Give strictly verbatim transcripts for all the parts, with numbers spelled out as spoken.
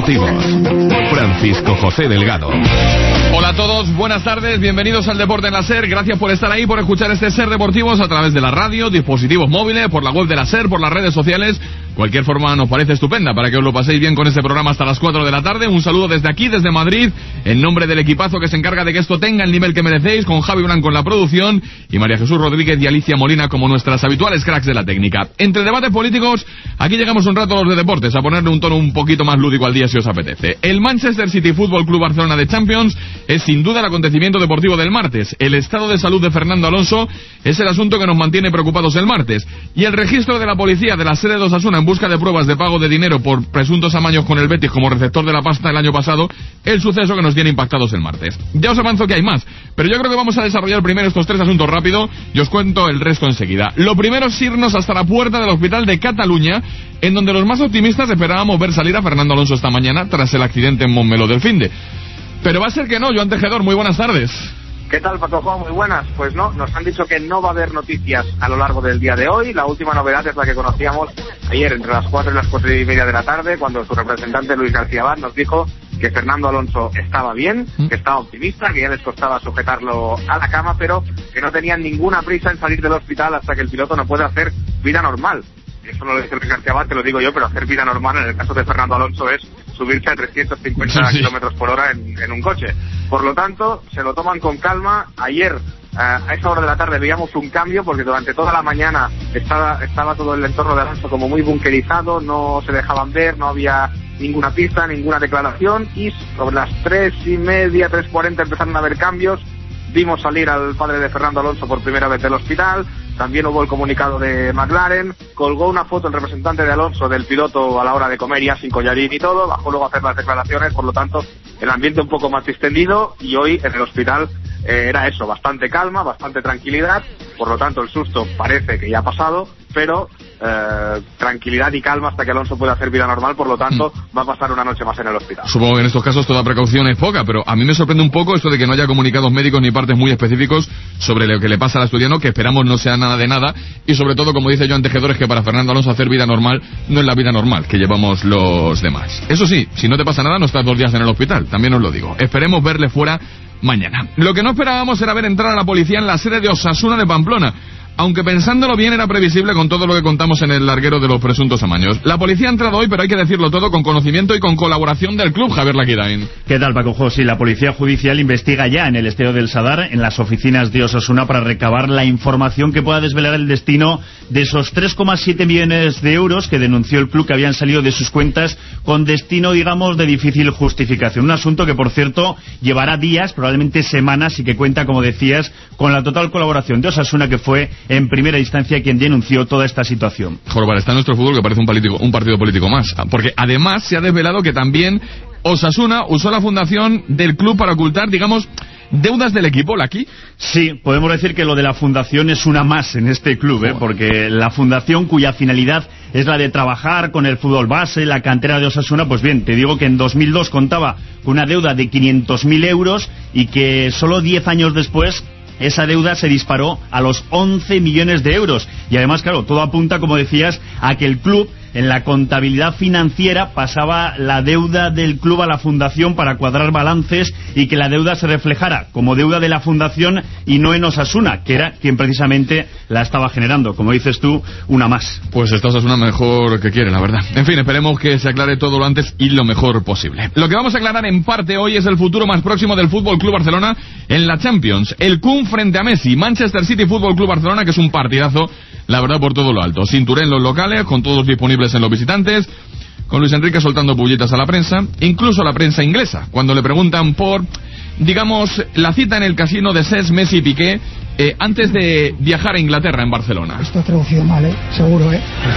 deportivos. Francisco José Delgado. Hola a todos, buenas tardes, bienvenidos al Deporte en la SER. Gracias por estar ahí, por escuchar este SER Deportivos a través de la radio, dispositivos móviles, por la web de la SER, por las redes sociales. Cualquier forma nos parece estupenda para que os lo paséis bien con este programa hasta las cuatro de la tarde. Un saludo desde aquí, desde Madrid, en nombre del equipazo que se encarga de que esto tenga el nivel que merecéis, con Javi Blanco en la producción y María Jesús Rodríguez y Alicia Molina como nuestras habituales cracks de la técnica. Entre debates políticos, aquí llegamos un rato a los de deportes, a ponerle un tono un poquito más lúdico al día si os apetece. El Manchester City Fútbol Club Barcelona de Champions es sin duda el acontecimiento deportivo del martes. El estado de salud de Fernando Alonso es el asunto que nos mantiene preocupados el martes. Y el registro de la policía de la sede de Osasuna en busca de pruebas de pago de dinero por presuntos amaños con el Betis como receptor de la pasta el año pasado, el suceso que nos tiene impactados el martes. Ya os avanzo que hay más, pero yo creo que vamos a desarrollar primero estos tres asuntos rápido y os cuento el resto enseguida. Lo primero es irnos hasta la puerta del hospital de Cataluña, en donde los más optimistas esperábamos ver salir a Fernando Alonso esta mañana tras el accidente en Montmeló del finde. Pero va a ser que no. Joan Tejedor, muy buenas tardes. ¿Qué tal, Paco Juan? Muy buenas. Pues no, nos han dicho que no va a haber noticias a lo largo del día de hoy. La última novedad es la que conocíamos ayer entre las cuatro y las cuatro y media de la tarde, cuando su representante Luis García Abad nos dijo que Fernando Alonso estaba bien, que estaba optimista, que ya les costaba sujetarlo a la cama, pero que no tenían ninguna prisa en salir del hospital hasta que el piloto no pueda hacer vida normal. Eso no lo dice Luis García Abad, te lo digo yo, pero hacer vida normal en el caso de Fernando Alonso es subirse a trescientos cincuenta sí. kilómetros por hora en, en un coche. Por lo tanto, se lo toman con calma. Ayer, eh, a esa hora de la tarde, veíamos un cambio, porque durante toda la mañana estaba, estaba todo el entorno de Alonso como muy bunkerizado, no se dejaban ver, no había ninguna pista, ninguna declaración, y sobre las tres y media, tres cuarenta empezaron a haber cambios. Vimos salir al padre de Fernando Alonso por primera vez del hospital. También hubo el comunicado de McLaren. Colgó una foto el representante de Alonso del piloto a la hora de comer, ya sin collarín y todo. Bajó luego a hacer las declaraciones. Por lo tanto, el ambiente un poco más distendido. Y hoy en el hospital eh, era eso, bastante calma, bastante tranquilidad. Por lo tanto, el susto parece que ya ha pasado, pero eh, tranquilidad y calma hasta que Alonso pueda hacer vida normal. Por lo tanto, mm. va a pasar una noche más en el hospital. Supongo que en estos casos toda precaución es poca, pero a mí me sorprende un poco esto de que no haya comunicados médicos ni partes muy específicos sobre lo que le pasa al asturiano, que esperamos no sea nada de nada, y sobre todo, como dice Joan Tejedor, es que para Fernando Alonso hacer vida normal no es la vida normal que llevamos los demás. Eso sí, si no te pasa nada no estás dos días en el hospital, también os lo digo. Esperemos verle fuera mañana. Lo que no esperábamos era ver entrar a la policía en la sede de Osasuna de Pamplona, aunque pensándolo bien era previsible con todo lo que contamos en el larguero de los presuntos amaños. La policía ha entrado hoy, pero hay que decirlo todo con conocimiento y con colaboración del club, Javier Laquirain. ¿Qué tal, Paco José? La policía judicial investiga ya en el Estadio del Sadar, en las oficinas de Osasuna, para recabar la información que pueda desvelar el destino de esos tres coma siete millones de euros que denunció el club que habían salido de sus cuentas con destino, digamos, de difícil justificación. Un asunto que, por cierto, llevará días, probablemente semanas, y que cuenta, como decías, con la total colaboración de Osasuna, que fue en primera instancia quien denunció toda esta situación. Jorobal, está nuestro fútbol que parece un, político, un partido político más, porque además se ha desvelado que también Osasuna usó la fundación del club para ocultar, digamos, deudas del equipo, Laki. Sí, podemos decir que lo de la fundación es una más en este club, ¿eh? Porque la fundación, cuya finalidad es la de trabajar con el fútbol base, la cantera de Osasuna, pues bien, te digo que en dos mil dos contaba con una deuda de quinientos mil euros y que solo diez años después esa deuda se disparó a los once millones de euros. Y además, claro, todo apunta, como decías, a que el club, en la contabilidad financiera, pasaba la deuda del club a la fundación para cuadrar balances y que la deuda se reflejara como deuda de la fundación y no en Osasuna, que era quien precisamente la estaba generando. Como dices tú, una más. Pues esta Osasuna mejor que quiere, la verdad. En fin, esperemos que se aclare todo lo antes y lo mejor posible. Lo que vamos a aclarar en parte hoy es el futuro más próximo del Fútbol Club Barcelona en la Champions. El Kun frente a Messi. Manchester City Fútbol Club Barcelona, que es un partidazo, la verdad, por todo lo alto. Cinturé en los locales, con todos disponibles en los visitantes, con Luis Enrique soltando pullitas a la prensa, incluso a la prensa inglesa, cuando le preguntan por, digamos, la cita en el casino de Cesc, Messi y Piqué eh, antes de viajar a Inglaterra, en Barcelona. Esto ha traducido mal, ¿eh? Seguro, ¿eh?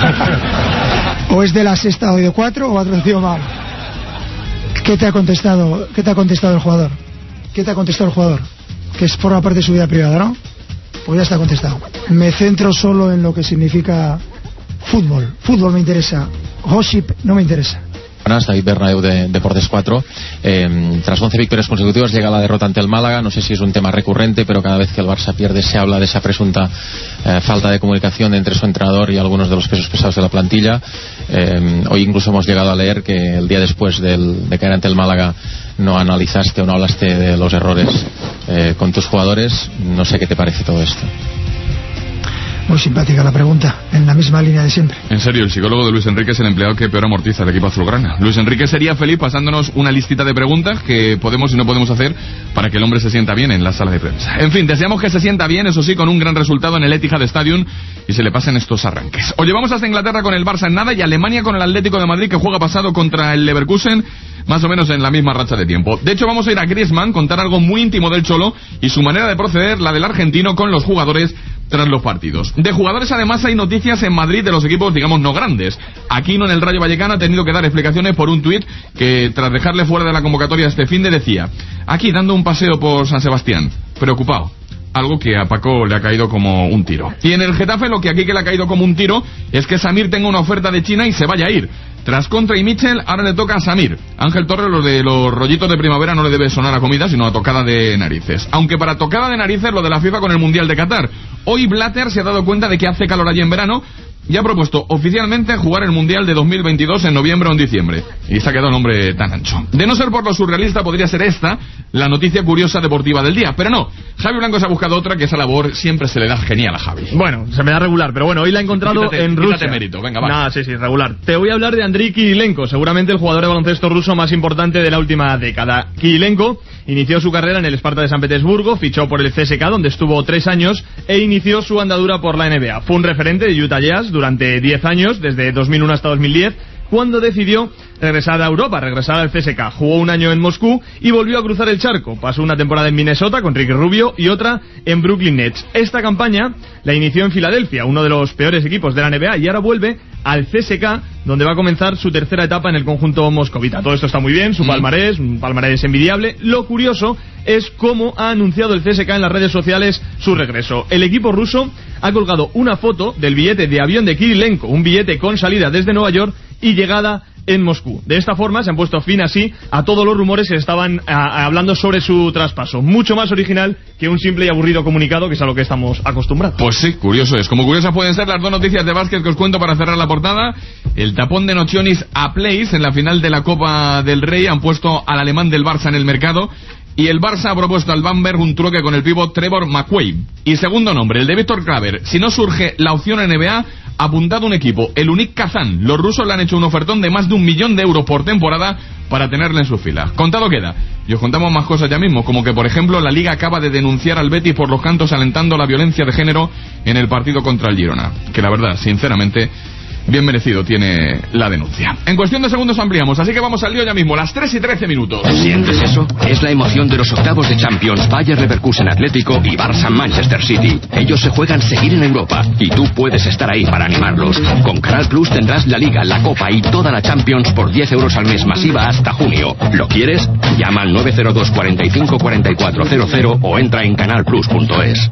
O es de la sexta o de cuatro o ha traducido mal. ¿Qué te ha contestado? ¿Qué te ha contestado el jugador? ¿Qué te ha contestado el jugador? Que es forma parte de su vida privada, ¿no? Pues ya está contestado. Me centro solo en lo que significa fútbol. Fútbol me interesa. Gossip no me interesa. David Bernabéu de Deportes cuatro. Eh, tras once victorias consecutivas llega la derrota ante el Málaga. No sé si es un tema recurrente, pero cada vez que el Barça pierde se habla de esa presunta eh, falta de comunicación entre su entrenador y algunos de los pesos pesados de la plantilla. Eh, hoy incluso hemos llegado a leer que el día después del, de caer ante el Málaga no analizaste o no hablaste de los errores eh, con tus jugadores. No sé qué te parece todo esto. Muy simpática la pregunta, en la misma línea de siempre. En serio, el psicólogo de Luis Enrique es el empleado que peor amortiza el equipo azulgrana. Luis Enrique sería feliz pasándonos una listita de preguntas que podemos y no podemos hacer para que el hombre se sienta bien en la sala de prensa. En fin, deseamos que se sienta bien, eso sí, con un gran resultado en el Etihad Stadium y se le pasen estos arranques. Os llevamos hasta Inglaterra con el Barça en nada y Alemania con el Atlético de Madrid, que juega pasado contra el Leverkusen, más o menos en la misma racha de tiempo. De hecho, vamos a ir a Griezmann, contar algo muy íntimo del Cholo y su manera de proceder, la del argentino, con los jugadores tras los partidos. De jugadores, además, hay noticias en Madrid de los equipos, digamos, no grandes. Aquino, en el Rayo Vallecano, ha tenido que dar explicaciones por un tuit que, tras dejarle fuera de la convocatoria este fin de, decía: aquí dando un paseo por San Sebastián, preocupado. Algo que a Paco le ha caído como un tiro. Y en el Getafe, lo que aquí que le ha caído como un tiro es que Samir tenga una oferta de China y se vaya a ir. Tras Contra y Mitchell, ahora le toca a Samir. Ángel Torres, lo de los rollitos de primavera no le debe sonar a comida, sino a tocada de narices. Aunque para tocada de narices lo de la FIFA con el Mundial de Qatar. Hoy Blatter se ha dado cuenta de que hace calor allí en verano y ha propuesto oficialmente jugar el Mundial de dos mil veintidós en noviembre o en diciembre. Y se ha quedado un hombre tan ancho. De no ser por lo surrealista, podría ser esta la noticia curiosa deportiva del día. Pero no, Javi Blanco se ha buscado otra, que esa labor siempre se le da genial a Javi. Bueno, se me da regular, pero bueno, hoy la he encontrado quítate, en Rusia. Quítate mérito, venga, va. Nah, sí, sí, regular. Te voy a hablar de Andriy Kirilenko, seguramente el jugador de baloncesto ruso más importante de la última década. Kirilenko inició su carrera en el Sparta de San Petersburgo, fichó por el C S K, donde estuvo tres años, e inició su andadura por la N B A. Fue un referente de Utah Jazz durante diez años, desde dos mil uno hasta dos mil diez, cuando decidió regresar a Europa, regresar al C S K. Jugó un año en Moscú y volvió a cruzar el charco. Pasó una temporada en Minnesota con Ricky Rubio y otra en Brooklyn Nets. Esta campaña la inició en Filadelfia, uno de los peores equipos de la N B A, y ahora vuelve al C S K, donde va a comenzar su tercera etapa en el conjunto moscovita. Todo esto está muy bien, su palmarés, un palmarés envidiable. Lo curioso es cómo ha anunciado el C S K en las redes sociales su regreso. El equipo ruso ha colgado una foto del billete de avión de Kirilenko, un billete con salida desde Nueva York y llegada en Moscú. De esta forma se han puesto fin así a todos los rumores que estaban a, a, hablando sobre su traspaso. Mucho más original que un simple y aburrido comunicado, que es a lo que estamos acostumbrados. Pues sí, curioso es. Como curiosas pueden ser las dos noticias de básquet que os cuento para cerrar la portada. El tapón de Nocioni a Place en la final de la Copa del Rey. Han puesto al alemán del Barça en el mercado. Y el Barça ha propuesto al Bamberg un truque con el pívot Trevor McQuaid. Y segundo nombre, el de Víctor Kraver. Si no surge la opción N B A, apuntado un equipo, el Unic Kazán. Los rusos le han hecho un ofertón de más de un millón de euros por temporada para tenerle en sus filas. Contado queda. Y os contamos más cosas ya mismo, como que por ejemplo la Liga acaba de denunciar al Betis por los cantos alentando la violencia de género en el partido contra el Girona. Que la verdad, sinceramente, bien merecido tiene la denuncia. En cuestión de segundos ampliamos, así que vamos al lío ya mismo, las tres y trece minutos. ¿Sientes eso? Es la emoción de los octavos de Champions, Bayer Leverkusen Atlético y Barça Manchester City. Ellos se juegan seguir en Europa y tú puedes estar ahí para animarlos. Con Canal Plus tendrás la Liga, la Copa y toda la Champions por diez euros al mes masiva hasta junio. ¿Lo quieres? Llama al nueve cero dos, cuarenta y cinco, cuarenta y cuatro cero cero o entra en canal plus punto es.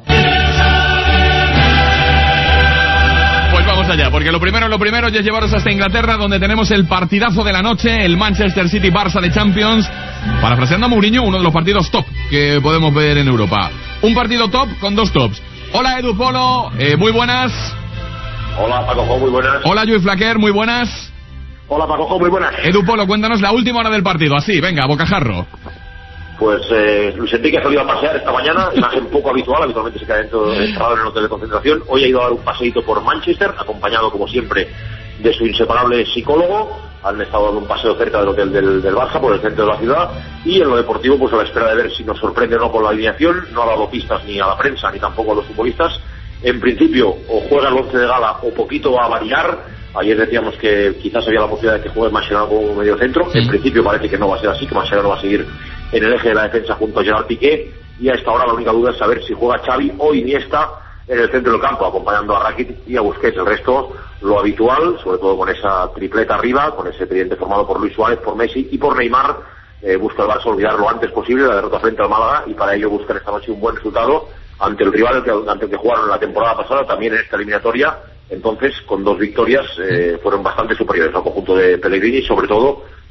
Vamos allá, porque lo primero, lo primero es llevaros hasta Inglaterra, donde tenemos el partidazo de la noche, el Manchester City Barça de Champions, parafraseando a Mourinho, uno de los partidos top que podemos ver en Europa. Un partido top con dos tops. Hola Edu Polo, eh, muy buenas. Hola Paco, muy buenas. Hola Lluís Flaquer, muy buenas. Hola Paco, muy buenas. Edu Polo, cuéntanos la última hora del partido, así, venga, bocajarro. Pues eh, Luis Enrique ha salido a pasear esta mañana, imagen poco habitual, habitualmente se queda dentro encerrado en el hotel de concentración. Hoy ha ido a dar un paseíto por Manchester, acompañado como siempre de su inseparable psicólogo. Han estado dando un paseo cerca del hotel del, del Barça, por el centro de la ciudad, y en lo deportivo pues a la espera de ver si nos sorprende o no con la alineación. No ha dado pistas ni a la prensa ni tampoco a los futbolistas. En principio o juega el once de gala o poquito va a variar. Ayer decíamos que quizás había la posibilidad de que juegue Mascherano como medio centro. En principio parece que no va a ser así, que Mascherano va a seguir en el eje de la defensa junto a Gerard Piqué, y a esta hora la única duda es saber si juega Xavi o Iniesta en el centro del campo, acompañando a Rakitic y a Busquets. El resto, lo habitual, sobre todo con esa tripleta arriba, con ese tridente formado por Luis Suárez, por Messi y por Neymar. Eh, busca el Barça olvidar lo antes posible la derrota frente al Málaga, y para ello buscar esta noche un buen resultado ante el rival ante el que jugaron la temporada pasada, también en esta eliminatoria. Entonces, con dos victorias, eh, fueron bastante superiores al conjunto de Pellegrini, sobre todo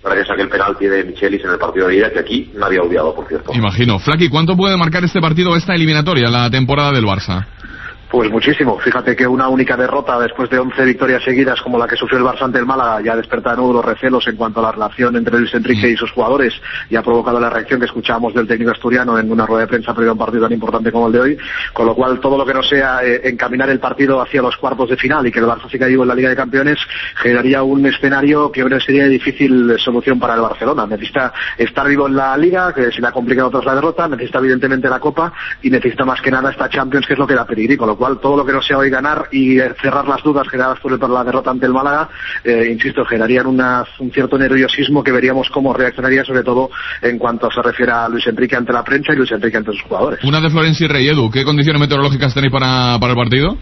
gracias a aquel penalti de Michelis en el partido de ida, que aquí nadie ha odiado, por cierto. Imagino. Flaky, ¿cuánto puede marcar este partido, esta eliminatoria, la temporada del Barça? Pues muchísimo. Fíjate que una única derrota después de once victorias seguidas como la que sufrió el Barça ante el Málaga ya desperta de nuevo los recelos en cuanto a la relación entre Luis Enrique y sus jugadores y ha provocado la reacción que escuchábamos del técnico asturiano en una rueda de prensa previa a un partido tan importante como el de hoy, con lo cual todo lo que no sea eh, encaminar el partido hacia los cuartos de final y que el Barça siga vivo en la Liga de Campeones generaría un escenario que sería de difícil solución para el Barcelona. Necesita estar vivo en la Liga, que se le ha complicado tras la derrota, necesita evidentemente la Copa y necesita más que nada esta Champions, que es lo que da peligro, con lo cual todo lo que no sea hoy ganar y cerrar las dudas generadas por, el, por la derrota ante el Málaga, eh, insisto, generarían una, un cierto nerviosismo que veríamos cómo reaccionaría, sobre todo en cuanto se refiere a Luis Enrique ante la prensa y Luis Enrique ante sus jugadores. Una de Florencio y Rey. Edu, ¿qué condiciones meteorológicas tenéis para, para el partido?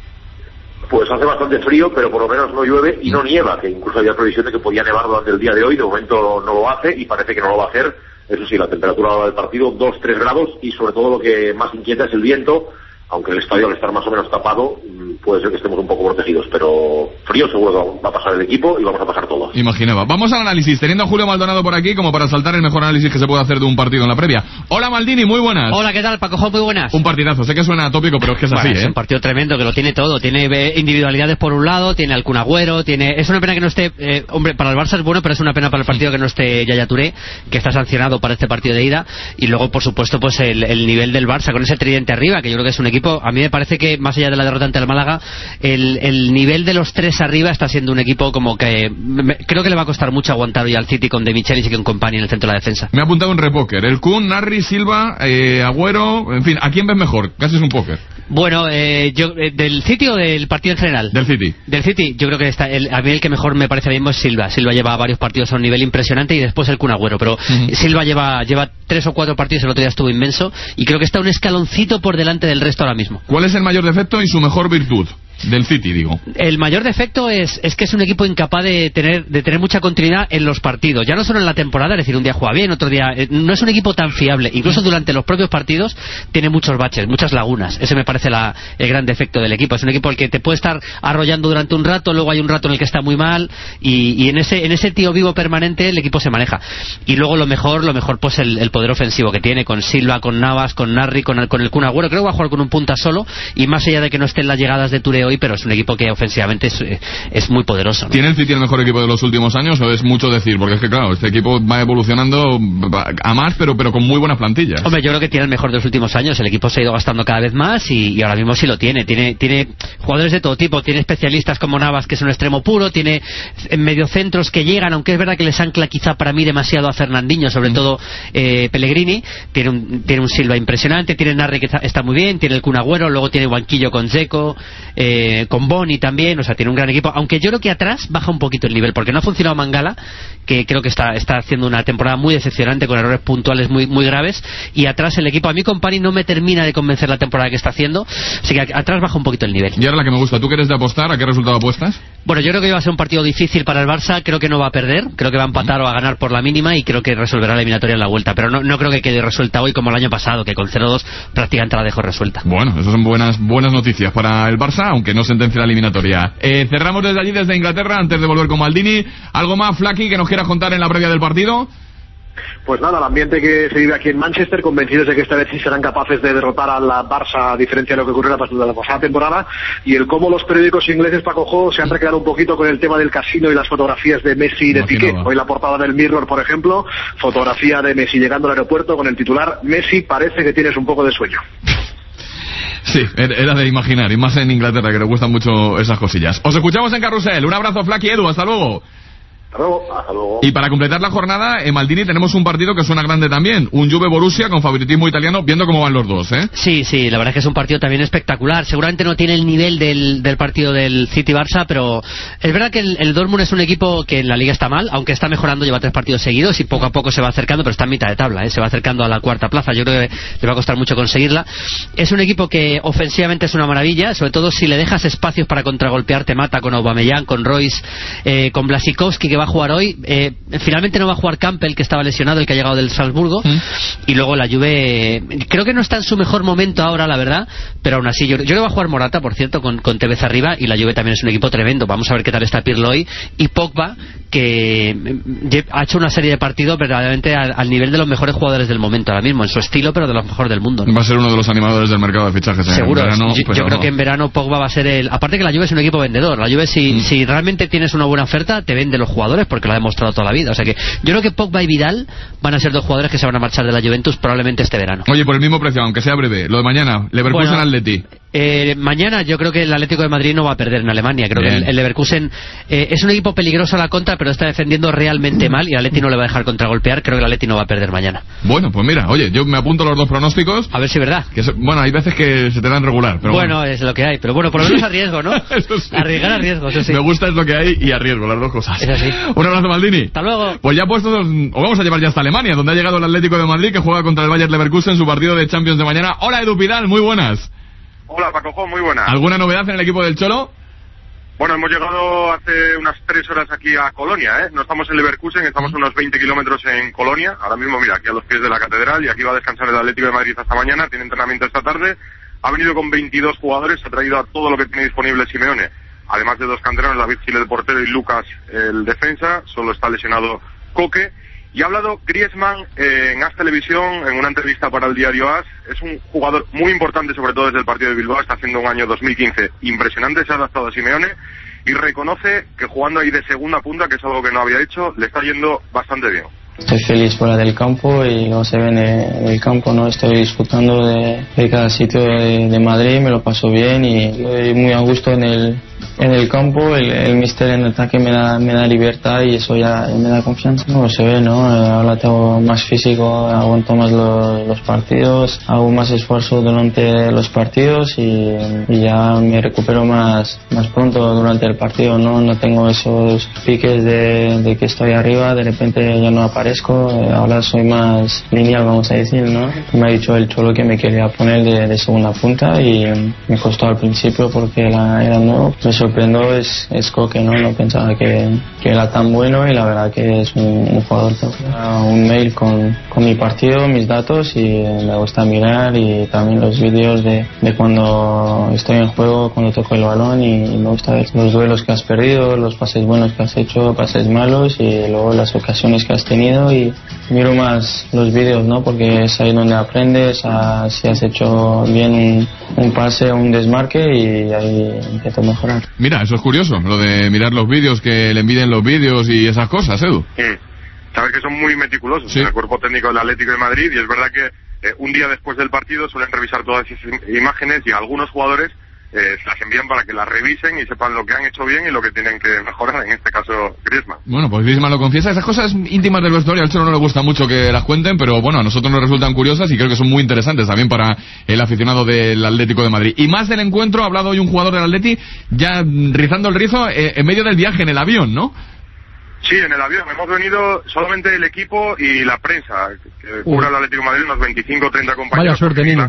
Pues hace bastante frío, pero por lo menos no llueve y no nieva, que incluso había previsión de que podía nevar durante el día de hoy. De momento no lo hace y parece que no lo va a hacer. Eso sí, la temperatura del partido dos a tres grados y sobre todo lo que más inquieta es el viento. Aunque el estadio al estar más o menos tapado puede ser que estemos un poco protegidos, pero frío seguro que va a pasar el equipo y vamos a pasar todos. Imaginaba. Vamos al análisis, teniendo a Julio Maldonado por aquí como para saltar el mejor análisis que se puede hacer de un partido en la previa. Hola Maldini, muy buenas. Hola, ¿qué tal, Paco? Muy buenas. Un partidazo, sé que suena atópico, pero es que es bueno, así, es ¿eh? un partido tremendo, que lo tiene todo, tiene individualidades por un lado, tiene al Kun Agüero, tiene... Es una pena que no esté, eh, hombre, para el Barça es bueno, pero es una pena para el partido que no esté Yaya Touré, que está sancionado para este partido de ida, y luego, por supuesto, pues el, el nivel del Barça con ese tridente arriba, que yo creo que es un equipo, a mí me parece que más allá de la derrota ante el Málaga, el, el nivel de los tres arriba está siendo un equipo como que me, creo que le va a costar mucho aguantar hoy al City con De Michelis y con compañía en el centro de la defensa. Me ha apuntado un repóker, el Kun, Narri, Silva, eh, Agüero, en fin, ¿a quién ves mejor? Casi es un póker. Bueno, eh, yo, eh, ¿del City o del partido en general? Del City. Del City, yo creo que está el, a mí el que mejor me parece mismo es Silva. Silva lleva varios partidos a un nivel impresionante y después el Kun Agüero, pero uh-huh. Silva lleva, lleva tres o cuatro partidos, el otro día estuvo inmenso y creo que está un escaloncito por delante del resto ahora mismo. ¿Cuál es el mayor defecto y su mejor virtud? Del City, digo. El mayor defecto es, es que es un equipo incapaz de tener de tener mucha continuidad en los partidos. Ya no solo en la temporada, es decir, un día juega bien, otro día... Eh, no es un equipo tan fiable. Incluso durante los propios partidos tiene muchos baches, muchas lagunas. Ese me parece la, el gran defecto del equipo. Es un equipo al que te puede estar arrollando durante un rato, luego hay un rato en el que está muy mal y, y en ese en ese tío vivo permanente el equipo se maneja. Y luego lo mejor, lo mejor pues el, el poder ofensivo que tiene con Silva, con Navas, con Narri, con el, con el Kun Agüero. Creo que va a jugar con un punta solo y más allá de que no estén las llegadas de Touré hoy, pero es un equipo que ofensivamente es, es muy poderoso, ¿no? ¿Tiene el City el mejor equipo de los últimos años o es mucho decir? Porque es que claro, este equipo va evolucionando a más, pero pero con muy buenas plantillas. Hombre, yo creo que tiene el mejor de los últimos años. El equipo se ha ido gastando cada vez más y, y ahora mismo sí lo tiene. Tiene tiene jugadores de todo tipo. Tiene especialistas como Navas, que es un extremo puro. Tiene mediocentros que llegan, aunque es verdad que les ancla quizá para mí demasiado a Fernandinho, sobre mm. todo eh, Pellegrini. Tiene un, tiene un Silva impresionante. Tiene Narri, que está, está muy bien. Tiene el Kun Agüero. Luego tiene banquillo con Dzeko, eh, con Boni también. O sea, tiene un gran equipo. Aunque yo creo que atrás baja un poquito el nivel, porque no ha funcionado Mangala, que creo que está, está haciendo una temporada muy decepcionante con errores puntuales muy, muy graves. Y atrás el equipo, a mí Company no me termina de convencer la temporada que está haciendo. Así que atrás baja un poquito el nivel. Y ahora la que me gusta, ¿tú quieres de apostar? ¿A qué resultado apuestas? Bueno, yo creo que va a ser un partido difícil para el Barça. Creo que no va a perder. Creo que va a empatar o a ganar por la mínima y creo que resolverá la eliminatoria en la vuelta. Pero no, no creo que quede resuelta hoy como el año pasado, que con cero dos prácticamente la dejó resuelta. Bueno, esas son buenas buenas noticias para el Barça, aunque no sentencie la eliminatoria. Eh, cerramos desde allí, desde Inglaterra, antes de volver con Maldini. ¿Algo más, Flaky, que nos quieras contar en la previa del partido? Pues nada, el ambiente que se vive aquí en Manchester, convencidos de que esta vez sí serán capaces de derrotar a la Barça, a diferencia de lo que ocurrió la, la pasada temporada, y el cómo los periódicos ingleses, Paco Jo, se han recreado un poquito con el tema del casino y las fotografías de Messi y de Piqué. Hoy la portada del Mirror, por ejemplo, fotografía de Messi llegando al aeropuerto con el titular: Messi, parece que tienes un poco de sueño. Sí, era de imaginar, y más en Inglaterra, que le gustan mucho esas cosillas. Os escuchamos en Carrusel. Un abrazo, Flaky, Edu, hasta luego. Hasta luego. Hasta luego. Y para completar la jornada, en Maldini tenemos un partido que suena grande también, un Juve Borussia con favoritismo italiano, viendo cómo van los dos, ¿eh? Sí, sí, la verdad es que es un partido también espectacular. Seguramente no tiene el nivel del, del partido del City-Barça, pero es verdad que el, el Dortmund es un equipo que en la Liga está mal, aunque está mejorando, lleva tres partidos seguidos y poco a poco se va acercando, pero está en mitad de tabla, ¿eh? Se va acercando a la cuarta plaza. Yo creo que le va a costar mucho conseguirla. Es un equipo que ofensivamente es una maravilla, sobre todo si le dejas espacios para contragolpear, te mata con Aubameyang, con Royce, eh, con Blasikowski, que va a jugar hoy. Eh, finalmente no va a jugar Campbell, que estaba lesionado, el que ha llegado del Salzburgo, ¿Mm? Y luego la Juve creo que no está en su mejor momento ahora, la verdad, pero aún así yo, yo creo que va a jugar Morata, por cierto, con, con Tevez arriba, y la Juve también es un equipo tremendo. Vamos a ver qué tal está Pirlo hoy, y Pogba, que ha hecho una serie de partidos verdaderamente al, al nivel de los mejores jugadores del momento ahora mismo, en su estilo, pero de los mejores del mundo, ¿no? Va a ser uno de los animadores del mercado de fichajes. Seguro. En verano, yo, yo creo no. que en verano Pogba va a ser el... Aparte que la Juve es un equipo vendedor. La Juve, si, mm. si realmente tienes una buena oferta, te vende los jugadores, porque lo ha demostrado toda la vida. O sea que yo creo que Pogba y Vidal van a ser dos jugadores que se van a marchar de la Juventus probablemente este verano. Oye, por el mismo precio, aunque sea breve, lo de mañana, Leverkusen bueno, Atleti. Eh, mañana yo creo que el Atlético de Madrid no va a perder en Alemania. Creo Bien. que el, el Leverkusen eh, es un equipo peligroso a la contra, pero está defendiendo realmente mal y el Atleti no le va a dejar contragolpear. Creo que el Atleti no va a perder mañana. Bueno, pues mira, oye, yo me apunto los dos pronósticos. A ver si es verdad. Que se, bueno, hay veces que se te dan regular, pero bueno, bueno, es lo que hay. Pero bueno, por lo menos a riesgo, ¿no? Eso sí. Arriesgar a riesgo, eso sí. Me gusta es lo que hay y a riesgo, las dos cosas. Es así. Un abrazo, Maldini. Hasta luego. Pues ya puestos, os vamos a llevar ya hasta Alemania, donde ha llegado el Atlético de Madrid, que juega contra el Bayer Leverkusen en su partido de Champions de mañana. Hola, Edu Pidal, muy buenas. Hola, Paco, muy buenas. ¿Alguna novedad en el equipo del Cholo? Bueno, hemos llegado hace unas tres horas aquí a Colonia, ¿eh? No estamos en Leverkusen, estamos a unos veinte kilómetros en Colonia. Ahora mismo, mira, aquí a los pies de la catedral, y aquí va a descansar el Atlético de Madrid hasta mañana. Tiene entrenamiento esta tarde. Ha venido con veintidós jugadores, ha traído a todo lo que tiene disponible Simeone. Además de dos canteranos, David Gil, el portero, y Lucas, el defensa. Solo está lesionado Coque. Y ha hablado Griezmann eh, en AS Televisión, en una entrevista para el diario AS. Es un jugador muy importante, sobre todo desde el partido de Bilbao. Está haciendo un año dos mil quince impresionante, se ha adaptado a Simeone y reconoce que jugando ahí de segunda punta, que es algo que no había hecho, le está yendo bastante bien. Estoy feliz fuera del campo y no se ve en el campo, ¿no? Estoy disfrutando de, de cada sitio de, de Madrid, me lo paso bien y estoy muy a gusto en el, en el campo. El, el míster en ataque me da, me da libertad y eso ya me da confianza. No, se ve, ¿no? Ahora tengo más físico, aguanto más los, los partidos, hago más esfuerzo durante los partidos y, y ya me recupero más, más pronto durante el partido, ¿no? No tengo esos piques de, de que estoy arriba, de repente ya no aparezco. Ahora soy más lineal, vamos a decir, ¿no? Me ha dicho el Cholo que me quería poner de, de segunda punta y me costó al principio porque era, era nuevo. Me sorprendió, es, es Coque, ¿no? No pensaba que, que era tan bueno y la verdad que es un, un jugador top. Un mail con, con mi partido, mis datos y me gusta mirar y también los vídeos de, de cuando estoy en juego, cuando toco el balón y, y me gusta ver los duelos que has perdido, los pases buenos que has hecho, pases malos y luego las ocasiones que has tenido. Y miro más los vídeos, ¿no? Porque es ahí donde aprendes a si has hecho bien un, un pase o un desmarque y ahí intento mejorar. Mira, eso es curioso, lo de mirar los vídeos, que le envíen los vídeos y esas cosas, Edu. Sí. Sabes que son muy meticulosos, sí, en el cuerpo técnico del Atlético de Madrid, y es verdad que eh, un día después del partido suelen revisar todas esas imágenes y algunos jugadores Eh, las envían para que las revisen y sepan lo que han hecho bien y lo que tienen que mejorar, en este caso Griezmann. Bueno, pues Griezmann lo confiesa. Esas cosas íntimas del vestuario al Cholo no le gusta mucho que las cuenten, pero bueno, a nosotros nos resultan curiosas y creo que son muy interesantes también para el aficionado del Atlético de Madrid. Y más del encuentro, ha hablado hoy un jugador del Atleti ya rizando el rizo eh, en medio del viaje en el avión, ¿no? Sí, en el avión. Hemos venido solamente el equipo y la prensa, que cubre el Atlético de Madrid, unos veinticinco o treinta compañeros. Vaya suerte, Nino.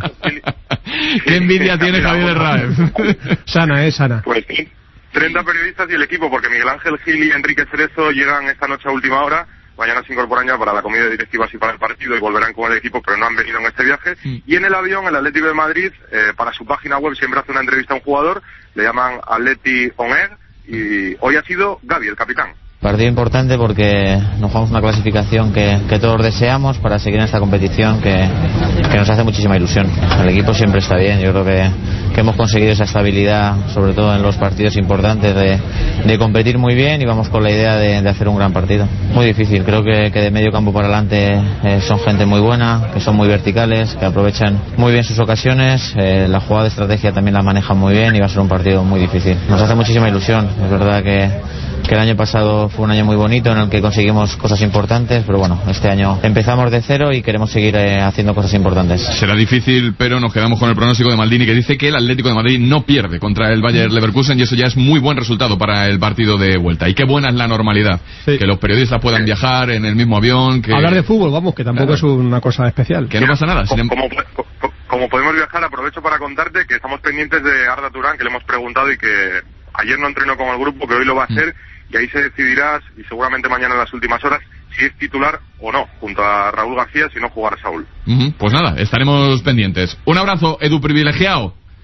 Qué envidia tiene Javier Herráez. Sana, eh, sana. Pues treinta periodistas y el equipo, porque Miguel Ángel Gil y Enrique Cerezo llegan esta noche a última hora. Mañana se incorporan ya para la comida de directivas y para el partido y volverán con el equipo, pero no han venido en este viaje. Mm. Y en el avión, el Atlético de Madrid, eh, para su página web siempre hace una entrevista a un jugador, le llaman Atleti On Air, y hoy ha sido Gavi, el capitán. Partido importante porque nos jugamos una clasificación que, que todos deseamos para seguir en esta competición que, que nos hace muchísima ilusión. El equipo siempre está bien, yo creo que, que hemos conseguido esa estabilidad, sobre todo en los partidos importantes, de, de competir muy bien y vamos con la idea de, de hacer un gran partido. Muy difícil, creo que, que de medio campo para adelante eh, son gente muy buena, que son muy verticales, que aprovechan muy bien sus ocasiones, eh, la jugada de estrategia también la manejan muy bien y va a ser un partido muy difícil. Nos hace muchísima ilusión, es verdad que que el año pasado fue un año muy bonito en el que conseguimos cosas importantes, pero bueno, este año empezamos de cero y queremos seguir eh, haciendo cosas importantes. Será difícil, pero nos quedamos con el pronóstico de Maldini, que dice que el Atlético de Madrid no pierde contra el Bayer Leverkusen y eso ya es muy buen resultado para el partido de vuelta. Y qué buena es la normalidad, sí, que los periodistas puedan viajar en el mismo avión, que... hablar de fútbol, vamos, que tampoco claro, es una cosa especial. Que no pasa nada. Como, como, como podemos viajar, aprovecho para contarte que estamos pendientes de Arda Turán, que le hemos preguntado y que ayer no entrenó con el grupo, que hoy lo va a hacer. Mm. Y ahí se decidirá, y seguramente mañana en las últimas horas, si es titular o no, junto a Raúl García, si no jugar Saúl. Uh-huh. Pues nada, estaremos pendientes. Un abrazo, Edu privilegiado.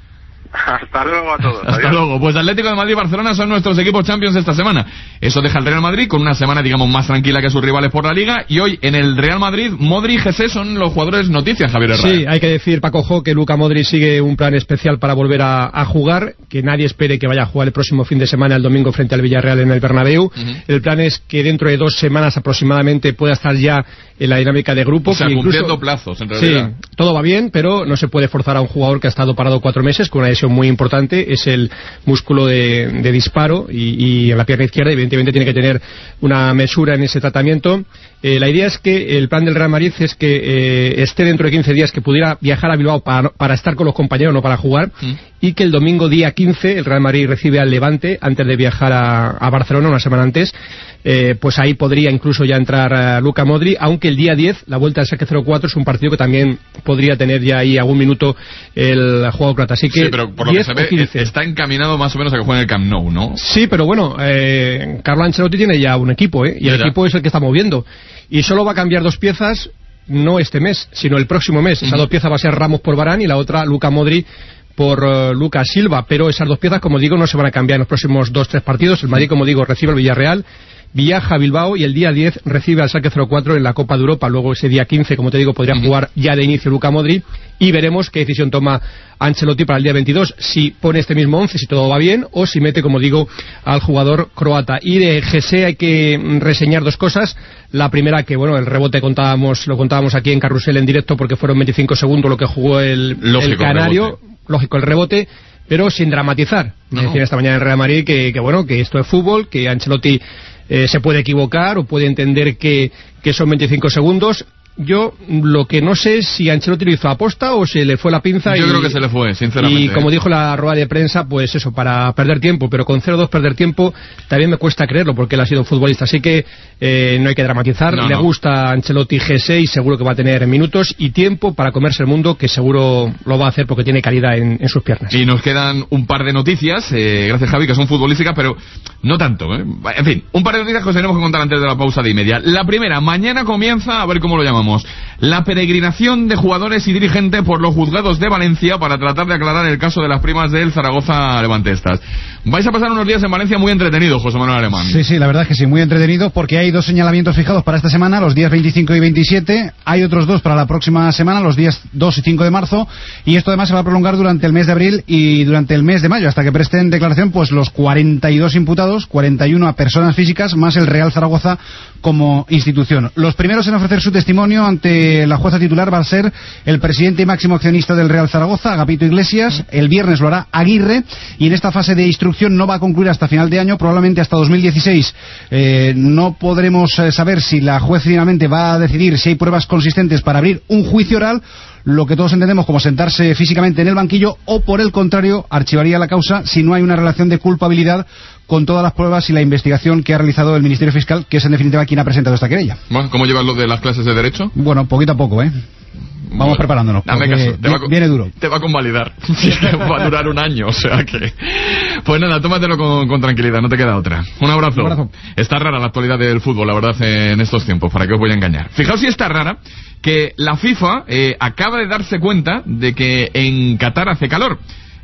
Hasta luego a todos. Hasta Adiós. luego. Pues Atlético de Madrid y Barcelona son nuestros equipos Champions esta semana. Eso deja al Real Madrid con una semana, digamos, más tranquila que sus rivales por la Liga. Y hoy en el Real Madrid, Modric y Jesé son los jugadores noticias, Javier Herrera. Sí, hay que decir, Paco Jo, que Luka Modric sigue un plan especial para volver a, a jugar, que nadie espere que vaya a jugar el próximo fin de semana, el domingo, frente al Villarreal en el Bernabéu. Uh-huh. El plan es que dentro de dos semanas aproximadamente pueda estar ya en la dinámica de grupo. O sea, que incluso, cumpliendo plazos, en realidad. Sí, todo va bien, pero no se puede forzar a un jugador que ha estado parado cuatro meses con una lesión muy importante. Es el músculo de, de disparo y, y en la pierna izquierda, evidentemente tiene que tener una mesura en ese tratamiento. Eh, la idea es que el plan del Real Madrid es que eh, esté dentro de quince días, que pudiera viajar a Bilbao para, para estar con los compañeros, no para jugar, mm. y que el domingo día quince el Real Madrid recibe al Levante antes de viajar a, a Barcelona una semana antes. Eh, pues ahí podría incluso ya entrar uh, Luka Modric, aunque el día diez, la vuelta al Schalke cero cuatro, es un partido que también podría tener ya ahí algún minuto el jugador croata. Así que sí, pero por lo que se ve, quince está encaminado más o menos a que juegue en el Camp Nou, ¿no? Sí, pero bueno, eh, Carlo Ancelotti tiene ya un equipo, ¿eh? Y ya, el ya. equipo es el que está moviendo. Y solo va a cambiar dos piezas, no este mes, sino el próximo mes. Uh-huh. Esas dos piezas va a ser Ramos por Varane y la otra Luka Modric por uh, Lucas Silva. Pero esas dos piezas, como digo, no se van a cambiar en los próximos dos, tres partidos. El Madrid, como digo, recibe al Villarreal, viaja a Bilbao y el día diez recibe al Schalke cero cuatro en la Copa de Europa. Luego ese día quince, como te digo, podría uh-huh. jugar ya de inicio Luka Modric y veremos qué decisión toma Ancelotti para el día veintidós, si pone este mismo once, si todo va bien, o si mete, como digo, al jugador croata. Y de Jesé hay que reseñar dos cosas. La primera, que bueno, el rebote contábamos, lo contábamos aquí en Carrusel en directo porque fueron veinticinco segundos lo que jugó el, el canario. Lógico, el rebote, pero sin dramatizar. Me no. decían esta mañana en Real Madrid que, que bueno, que esto es fútbol, que Ancelotti eh, se puede equivocar o puede entender que, que son veinticinco segundos. Yo lo que no sé es si Ancelotti lo hizo a posta o se le fue la pinza. Yo y, creo que se le fue, sinceramente. Y como dijo la rueda de prensa, pues eso, para perder tiempo. Pero con cero dos perder tiempo también me cuesta creerlo, porque él ha sido futbolista. Así que eh, no hay que dramatizar. No, le no. gusta a Ancelotti G seis y seguro que va a tener minutos y tiempo para comerse el mundo, que seguro lo va a hacer porque tiene calidad en, en sus piernas. Y nos quedan un par de noticias, eh, gracias Javi, que son futbolísticas, pero no tanto, ¿eh? En fin, un par de noticias que os tenemos que contar antes de la pausa de y media. La primera, mañana comienza, a ver cómo lo llamamos, la peregrinación de jugadores y dirigentes por los juzgados de Valencia para tratar de aclarar el caso de las primas del Zaragoza Levantestas. Vais a pasar unos días en Valencia muy entretenidos, José Manuel Alemán. Sí, sí, la verdad es que sí, muy entretenido, porque hay dos señalamientos fijados para esta semana, los días veinticinco y veintisiete, hay otros dos para la próxima semana, los días dos y cinco de marzo, y esto además se va a prolongar durante el mes de abril y durante el mes de mayo, hasta que presten declaración pues los cuarenta y dos imputados, cuarenta y una personas físicas, más el Real Zaragoza como institución. Los primeros en ofrecer su testimonio ante la jueza titular va a ser el presidente y máximo accionista del Real Zaragoza, Agapito Iglesias. El viernes lo hará Aguirre, y en esta fase de instrucción no va a concluir hasta final de año, probablemente hasta dos mil dieciséis. Eh, no podremos eh, saber si la juez finalmente va a decidir si hay pruebas consistentes para abrir un juicio oral, lo que todos entendemos como sentarse físicamente en el banquillo, o por el contrario, archivaría la causa si no hay una relación de culpabilidad con todas las pruebas y la investigación que ha realizado el Ministerio Fiscal, que es en definitiva quien ha presentado esta querella. Bueno, ¿cómo llevas lo de las clases de Derecho? Bueno, poquito a poco, ¿eh? Vamos bueno, preparándonos. Dame caso, te va a, viene duro. Te va a convalidar. Va a durar un año, o sea que... Pues nada, tómatelo con, con tranquilidad, no te queda otra. Un abrazo. Un abrazo. Está rara la actualidad del fútbol, la verdad, en estos tiempos, ¿para qué os voy a engañar? Fijaos si está rara que la FIFA eh, acaba de darse cuenta de que en Qatar hace calor.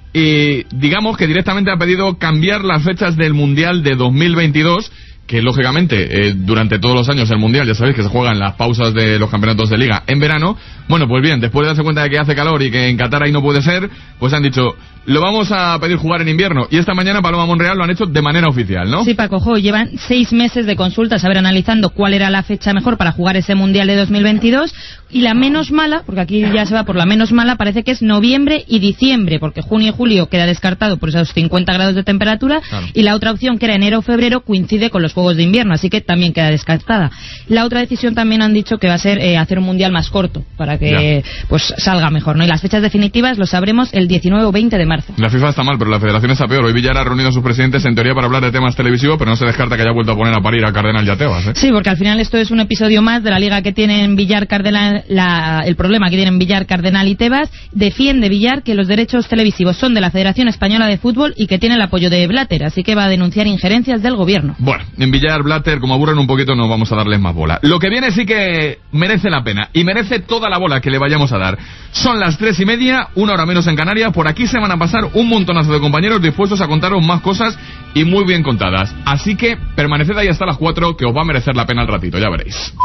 Y digamos que directamente ha pedido cambiar las fechas del Mundial de dos mil veintidós, que lógicamente eh, durante todos los años el Mundial, ya sabéis que se juegan las pausas de los campeonatos de Liga en verano. Bueno, pues bien, después de darse cuenta de que hace calor y que en Qatar ahí no puede ser, pues han dicho, lo vamos a pedir jugar en invierno. Y esta mañana Paloma Monreal lo han hecho de manera oficial, ¿no? Sí, Paco Jo, llevan seis meses de consultas a ver analizando cuál era la fecha mejor para jugar ese Mundial de dos mil veintidós, y la menos mala, porque aquí ya se va por la menos mala, parece que es noviembre y diciembre, porque junio y julio queda descartado por esos cincuenta grados de temperatura, claro. Y la otra opción, que era enero o febrero, coincide con los Juegos de Invierno, así que también queda descartada. La otra decisión también han dicho que va a ser eh, hacer un Mundial más corto, para que ya. pues salga mejor, ¿no? Y las fechas definitivas lo sabremos el diecinueve o veinte de marzo. La FIFA está mal, pero la Federación está peor. Hoy Villar ha reunido a sus presidentes en teoría para hablar de temas televisivos, pero no se descarta que haya vuelto a poner a parir a Cardenal y a Tebas, ¿eh? Sí, porque al final esto es un episodio más de la liga que tienen Villar, Cardenal, la, el problema que tienen Villar, Cardenal y Tebas. Defiende Villar que los derechos televisivos son de la Federación Española de Fútbol y que tiene el apoyo de Blatter, así que va a denunciar injerencias del gobierno. Bueno, en Villar, Blatter, como aburren un poquito, no vamos a darles más bola. Lo que viene sí que merece la pena, y merece toda la bola que le vayamos a dar. Son las tres y media, una hora menos en Canarias. Por aquí se van a pasar un montonazo de compañeros dispuestos a contaros más cosas y muy bien contadas. Así que permaneced ahí hasta las cuatro, que os va a merecer la pena el ratito, ya veréis.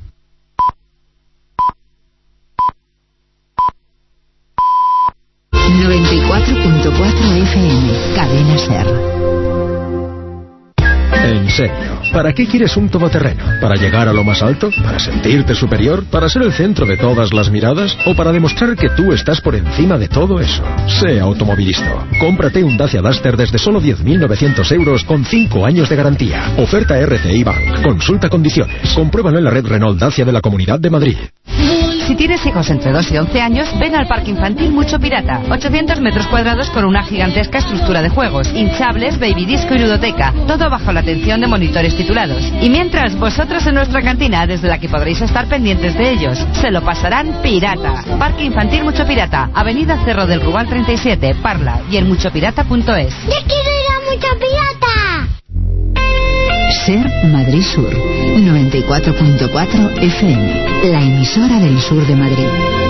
noventa y cuatro punto cuatro F M, Cadena SER. En serio, ¿para qué quieres un todoterreno? ¿Para llegar a lo más alto? ¿Para sentirte superior? ¿Para ser el centro de todas las miradas? ¿O para demostrar que tú estás por encima de todo eso? Sé automovilista. Cómprate un Dacia Duster desde solo diez mil novecientos euros con cinco años de garantía. Oferta R C I Bank. Consulta condiciones. Compruébalo en la red Renault Dacia de la Comunidad de Madrid. Si tienes hijos entre dos y once años, ven al Parque Infantil Mucho Pirata. ochocientos metros cuadrados con una gigantesca estructura de juegos, hinchables, baby disco y ludoteca. Todo bajo la atención de monitores titulados. Y mientras, vosotros en nuestra cantina, desde la que podréis estar pendientes de ellos. Se lo pasarán pirata. Parque Infantil Mucho Pirata, Avenida Cerro del Rubal treinta y siete, Parla, y en mucho pirata punto es. ¡Yo quiero ir a Mucho Pirata! SER Madrid Sur, noventa y cuatro punto cuatro F M, la emisora del sur de Madrid.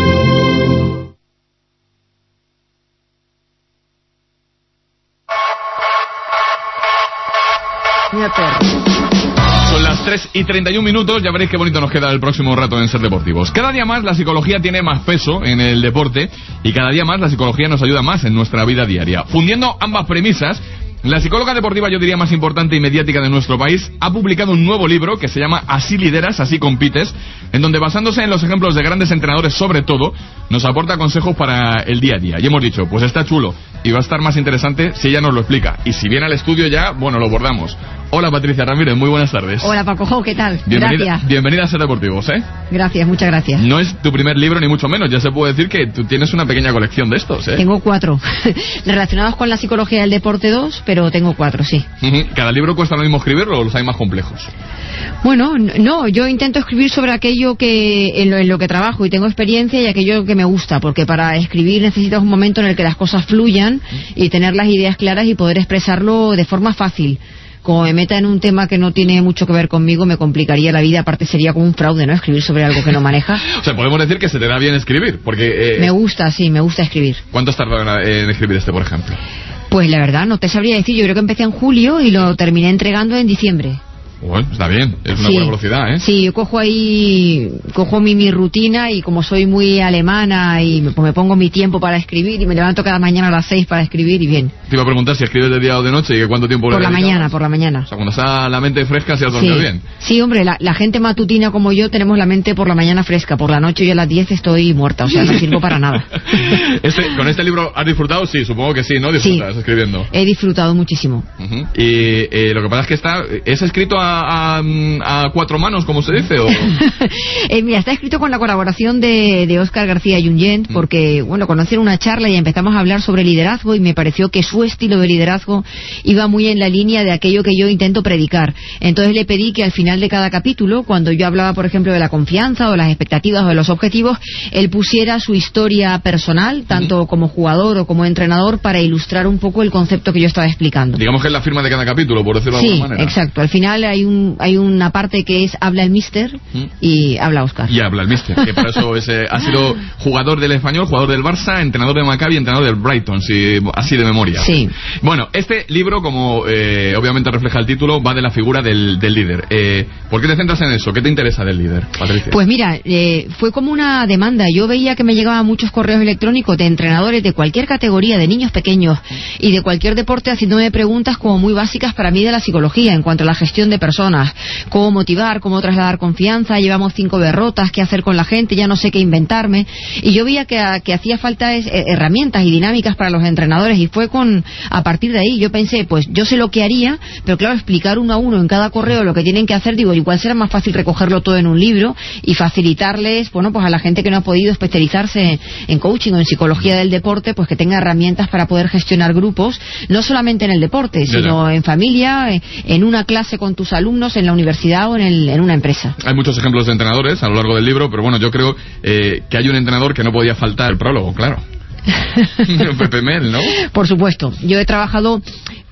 Son las tres y treinta y un minutos, ya veréis qué bonito nos queda el próximo rato en Ser Deportivos. Cada día más la psicología tiene más peso en el deporte y cada día más la psicología nos ayuda más en nuestra vida diaria. Fundiendo ambas premisas, la psicóloga deportiva, yo diría más importante y mediática de nuestro país, ha publicado un nuevo libro que se llama Así lideras, así compites, en donde, basándose en los ejemplos de grandes entrenadores sobre todo, nos aporta consejos para el día a día. Y hemos dicho, pues está chulo y va a estar más interesante si ella nos lo explica. Y si viene al estudio ya, bueno, lo bordamos. Hola Patricia Ramírez, muy buenas tardes. Hola Paco, ¿qué tal? Bienvenida, gracias. Bienvenida a Ser Deportivos, ¿eh? Gracias, muchas gracias. No es tu primer libro ni mucho menos, ya se puede decir que tú tienes una pequeña colección de estos, ¿eh? Tengo cuatro, relacionados con la psicología del deporte dos, pero tengo cuatro, sí. ¿Cada libro cuesta lo mismo escribirlo o los hay más complejos? Bueno, no, yo intento escribir sobre aquello que en lo, en lo que trabajo y tengo experiencia y aquello que me gusta, porque para escribir necesitas un momento en el que las cosas fluyan y tener las ideas claras y poder expresarlo de forma fácil. Como me meta en un tema que no tiene mucho que ver conmigo, me complicaría la vida. Aparte sería como un fraude, ¿no? Escribir sobre algo que no maneja. O sea, podemos decir que se te da bien escribir, porque... Eh, me gusta, sí, me gusta escribir. ¿Cuánto has tardado en, en escribir este, por ejemplo? Pues la verdad, no te sabría decir. Yo creo que empecé en julio y lo terminé entregando en diciembre. Bueno, está bien, es una sí, buena velocidad, ¿eh? Sí, yo cojo ahí, cojo mi, mi rutina y como soy muy alemana y me, pues me pongo mi tiempo para escribir y me levanto cada mañana a las seis para escribir y bien. Te iba a preguntar si escribes de día o de noche y que cuánto tiempo le Por la dedicabas. mañana, por la mañana. O sea, cuando está la mente fresca se has dormido sí. bien. Sí, hombre, la, la gente matutina como yo tenemos la mente por la mañana fresca. Por la noche yo a las diez estoy muerta, o sea, no sirvo para nada. Este, ¿Con este libro has disfrutado? Sí, supongo que sí, ¿no? Disfrutas sí, escribiendo. He disfrutado muchísimo. Uh-huh. Y eh, lo que pasa es que está, ¿es escrito a... a a cuatro manos, como se dice? ¿O? eh, mira, está escrito con la colaboración de, de Óscar García Junyent, porque, bueno, conocí en una charla y empezamos a hablar sobre liderazgo y me pareció que su estilo de liderazgo iba muy en la línea de aquello que yo intento predicar. Entonces le pedí que al final de cada capítulo, cuando yo hablaba, por ejemplo, de la confianza o de las expectativas o de los objetivos, él pusiera su historia personal, tanto uh-huh. como jugador o como entrenador, para ilustrar un poco el concepto que yo estaba explicando. Digamos que es la firma de cada capítulo, por decirlo sí, de alguna manera. Sí, exacto. Al final hay un hay una parte que es habla el míster y habla Óscar. Y habla el míster, que para eso es, eh, ha sido jugador del Español, jugador del Barça, entrenador del Maccabi, entrenador del Brighton, si, así de memoria. Sí. Bueno, este libro, como eh, obviamente refleja el título, va de la figura del, del líder. Eh, ¿Por qué te centras en eso? ¿Qué te interesa del líder, Patricia? Pues mira, eh, fue como una demanda. Yo veía que me llegaban muchos correos electrónicos de entrenadores de cualquier categoría, de niños pequeños y de cualquier deporte, haciéndome preguntas como muy básicas para mí de la psicología en cuanto a la gestión de personas, cómo motivar, cómo trasladar confianza, llevamos cinco derrotas, qué hacer con la gente, ya no sé qué inventarme, y yo veía que, que hacía falta es, eh, herramientas y dinámicas para los entrenadores, y fue con a partir de ahí yo pensé, pues yo sé lo que haría, pero claro, explicar uno a uno en cada correo lo que tienen que hacer, digo, igual será más fácil recogerlo todo en un libro y facilitarles, bueno, pues a la gente que no ha podido especializarse en coaching o en psicología del deporte, pues que tenga herramientas para poder gestionar grupos, no solamente en el deporte, sino en familia, en una clase con tus alumnos, en la universidad o en, el, en una empresa. Hay muchos ejemplos de entrenadores a lo largo del libro, pero bueno, yo creo eh, que hay un entrenador que no podía faltar, el prólogo, claro. Pepe Mel, ¿no? Por supuesto. Yo he trabajado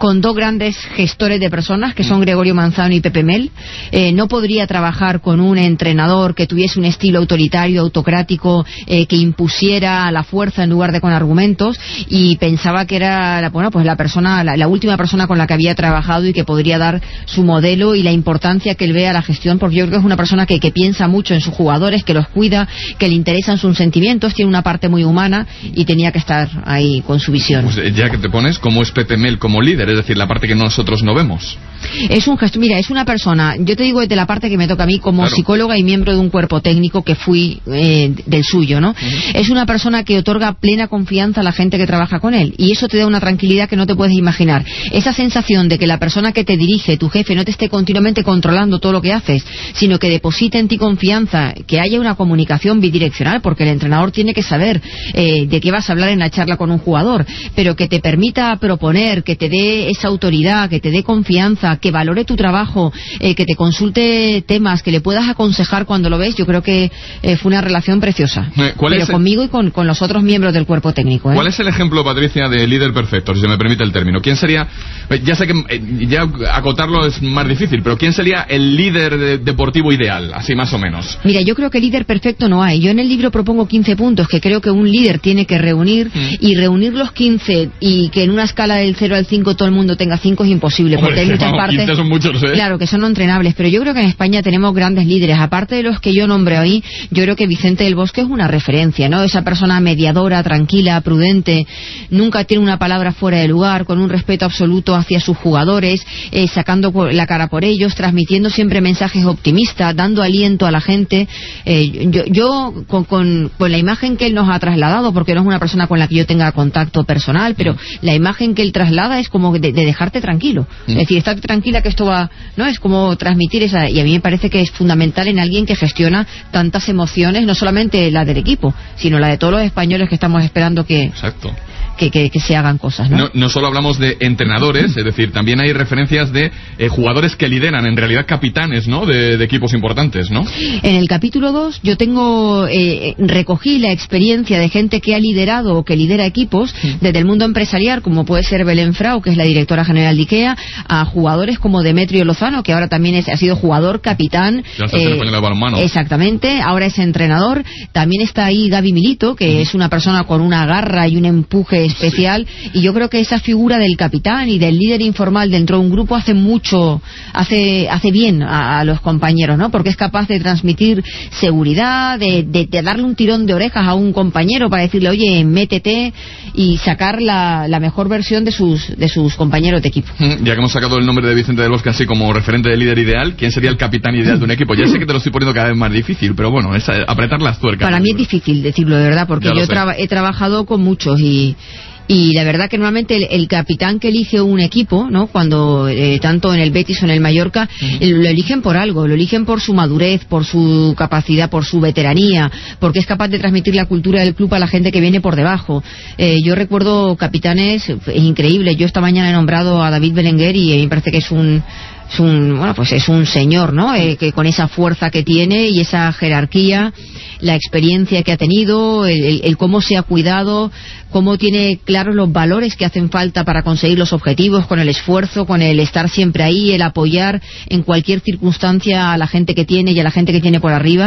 con dos grandes gestores de personas, que son Gregorio Manzano y Pepe Mel. Eh, no podría trabajar con un entrenador que tuviese un estilo autoritario, autocrático, eh, que impusiera la fuerza en lugar de con argumentos, y pensaba que era la, bueno, pues la persona, la, la última persona con la que había trabajado y que podría dar su modelo y la importancia que él ve a la gestión, porque yo creo que es una persona que, que piensa mucho en sus jugadores, que los cuida, que le interesan sus sentimientos, tiene una parte muy humana y tenía que estar ahí con su visión. Pues ya que te pones, ¿cómo es Pepe Mel como líder? Es decir, la parte que nosotros no vemos. Es un gesto, mira, es una persona, yo te digo desde la parte que me toca a mí como claro. psicóloga y miembro de un cuerpo técnico que fui eh, del suyo, ¿no? Uh-huh. Es una persona que otorga plena confianza a la gente que trabaja con él, y eso te da una tranquilidad que no te puedes imaginar. Esa sensación de que la persona que te dirige, tu jefe, no te esté continuamente controlando todo lo que haces, sino que deposita en ti confianza, que haya una comunicación bidireccional, porque el entrenador tiene que saber eh, de qué vas a hablar en la charla con un jugador, pero que te permita proponer, que te dé esa autoridad, que te dé confianza, que valore tu trabajo, eh, que te consulte temas, que le puedas aconsejar cuando lo ves. Yo creo que eh, fue una relación preciosa. ¿Cuál pero es conmigo y con, con los otros miembros del cuerpo técnico. ¿eh? ¿Cuál es el ejemplo, Patricia, de líder perfecto, si se me permite el término? ¿Quién sería, ya sé que eh, ya acotarlo es más difícil, pero quién sería el líder de, deportivo ideal, así más o menos? Mira, yo creo que líder perfecto no hay. Yo en el libro propongo quince puntos que creo que un líder tiene que reunir, mm. y reunir los quince y que en una escala del cero al cinco todo el mundo tenga cinco es imposible. Hombre, porque hay muchas partes, quince son muchos, ¿eh? Claro, que son no entrenables, pero yo creo que en España tenemos grandes líderes. Aparte de los que yo nombré ahí, yo creo que Vicente del Bosque es una referencia, ¿no? Esa persona mediadora, tranquila, prudente, nunca tiene una palabra fuera de lugar, con un respeto absoluto hacia sus jugadores, eh, sacando la cara por ellos, transmitiendo siempre mensajes optimistas, dando aliento a la gente. Eh, yo yo con, con, con la imagen que él nos ha trasladado, porque no es una persona con la que yo tenga contacto personal, pero la imagen que él traslada es como de, de dejarte tranquilo. Mm. Es decir, estar tranquila que esto va, ¿no? Es como transmitir esa, y a mí me parece que es fundamental en alguien que gestiona tantas emociones, no solamente la del equipo, sino la de todos los españoles que estamos esperando que... Exacto. Que, que, que se hagan cosas, ¿no? No, no solo hablamos de entrenadores, es decir, también hay referencias de eh, jugadores que lideran, en realidad capitanes, ¿no? De, de equipos importantes, ¿no? En el capítulo dos yo tengo, eh, recogí la experiencia de gente que ha liderado o que lidera equipos sí. desde el mundo empresarial, como puede ser Belén Frau, que es la directora general de IKEA, a jugadores como Demetrio Lozano, que ahora también es, ha sido jugador, capitán. Ya está eh, el de balonmano. Exactamente, ahora es entrenador. También está ahí Gaby Milito, que uh-huh. es una persona con una garra y un empuje especial, sí. y yo creo que esa figura del capitán y del líder informal dentro de un grupo hace mucho, hace hace bien a, a los compañeros, ¿no? Porque es capaz de transmitir seguridad, de, de, de darle un tirón de orejas a un compañero para decirle, oye, métete, y sacar la, la mejor versión de sus de sus compañeros de equipo. Ya que hemos sacado el nombre de Vicente del Bosque así como referente de líder ideal, ¿quién sería el capitán ideal de un equipo? Ya sé que te lo estoy poniendo cada vez más difícil, pero bueno, es apretar las tuercas. Para mí es difícil decirlo, de verdad, porque yo traba, he trabajado con muchos y... Y la verdad que normalmente el, el capitán que elige un equipo, ¿no? Cuando eh, tanto en el Betis o en el Mallorca, uh-huh. eh, lo eligen por algo, lo eligen por su madurez, por su capacidad, por su veteranía, porque es capaz de transmitir la cultura del club a la gente que viene por debajo. Eh, yo recuerdo capitanes, es increíble. Yo esta mañana he nombrado a David Belenguer y a mí me parece que es un es un bueno pues es un señor, ¿no? Eh, que con esa fuerza que tiene y esa jerarquía, la experiencia que ha tenido, el, el, el cómo se ha cuidado, cómo tiene claros los valores que hacen falta para conseguir los objetivos, con el esfuerzo, con el estar siempre ahí, el apoyar en cualquier circunstancia a la gente que tiene y a la gente que tiene por arriba.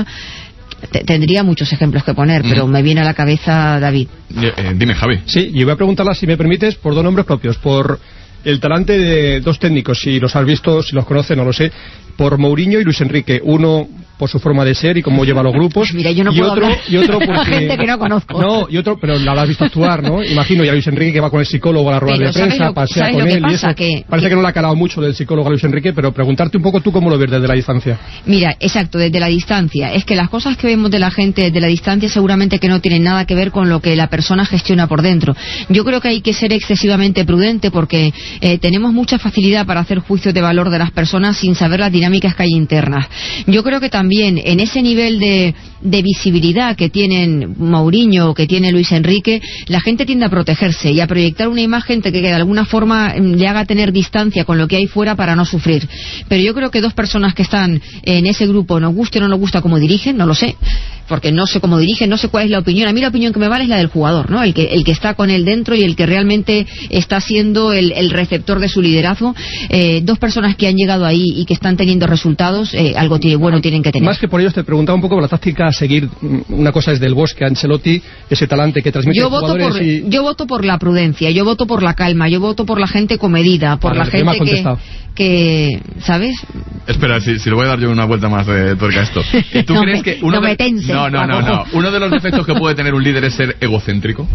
Tendría muchos ejemplos que poner, mm. pero me viene a la cabeza David. Eh, dime, Javi. Sí, yo voy a preguntarla, si me permites, por dos nombres propios, por el talante de dos técnicos, si los has visto, si los conoces, no lo sé, por Mourinho y Luis Enrique. Uno por su forma de ser y cómo lleva los grupos. Mira, yo no y puedo otro, hablar y otro porque... gente que no conozco. No, y otro, pero la has visto actuar, ¿no? Imagino, y a Luis Enrique que va con el psicólogo a la rueda de prensa, lo, pasea con él y eso. Que, Parece que... que no le ha calado mucho del psicólogo a Luis Enrique, pero preguntarte un poco tú cómo lo ves desde la distancia. Mira, exacto, desde la distancia. Es que las cosas que vemos de la gente desde la distancia seguramente que no tienen nada que ver con lo que la persona gestiona por dentro. Yo creo que hay que ser excesivamente prudente porque eh, tenemos mucha facilidad para hacer juicios de valor de las personas sin saber las dinámicas dinámicas que hay internas. Yo creo que también en ese nivel de, de visibilidad que tienen Mourinho, que tiene Luis Enrique, la gente tiende a protegerse y a proyectar una imagen que, que de alguna forma le haga tener distancia con lo que hay fuera para no sufrir. Pero yo creo que dos personas que están en ese grupo, nos guste o no nos gusta cómo dirigen, no lo sé, porque no sé cómo dirigen, no sé cuál es la opinión. A mí la opinión que me vale es la del jugador, ¿no? El que, el que está con él dentro y el que realmente está siendo el, el receptor de su liderazgo. Eh, dos personas que han llegado ahí y que están teniendo resultados, eh, algo tiene, bueno tienen que tener. Más que por ello, te preguntaba un poco por la táctica a seguir. Una cosa es del Bosque, Ancelotti, ese talante que transmite yo voto jugadores por, y... Yo voto por la prudencia, yo voto por la calma, yo voto por la gente comedida, por Vale, la gente que, que, ¿sabes? Espera, si, si le voy a dar yo una vuelta más de tuerca a esto. ¿Tú no crees me, que uno no de... me tense, No, no, no, no. Uno de los defectos que puede tener un líder es ser egocéntrico.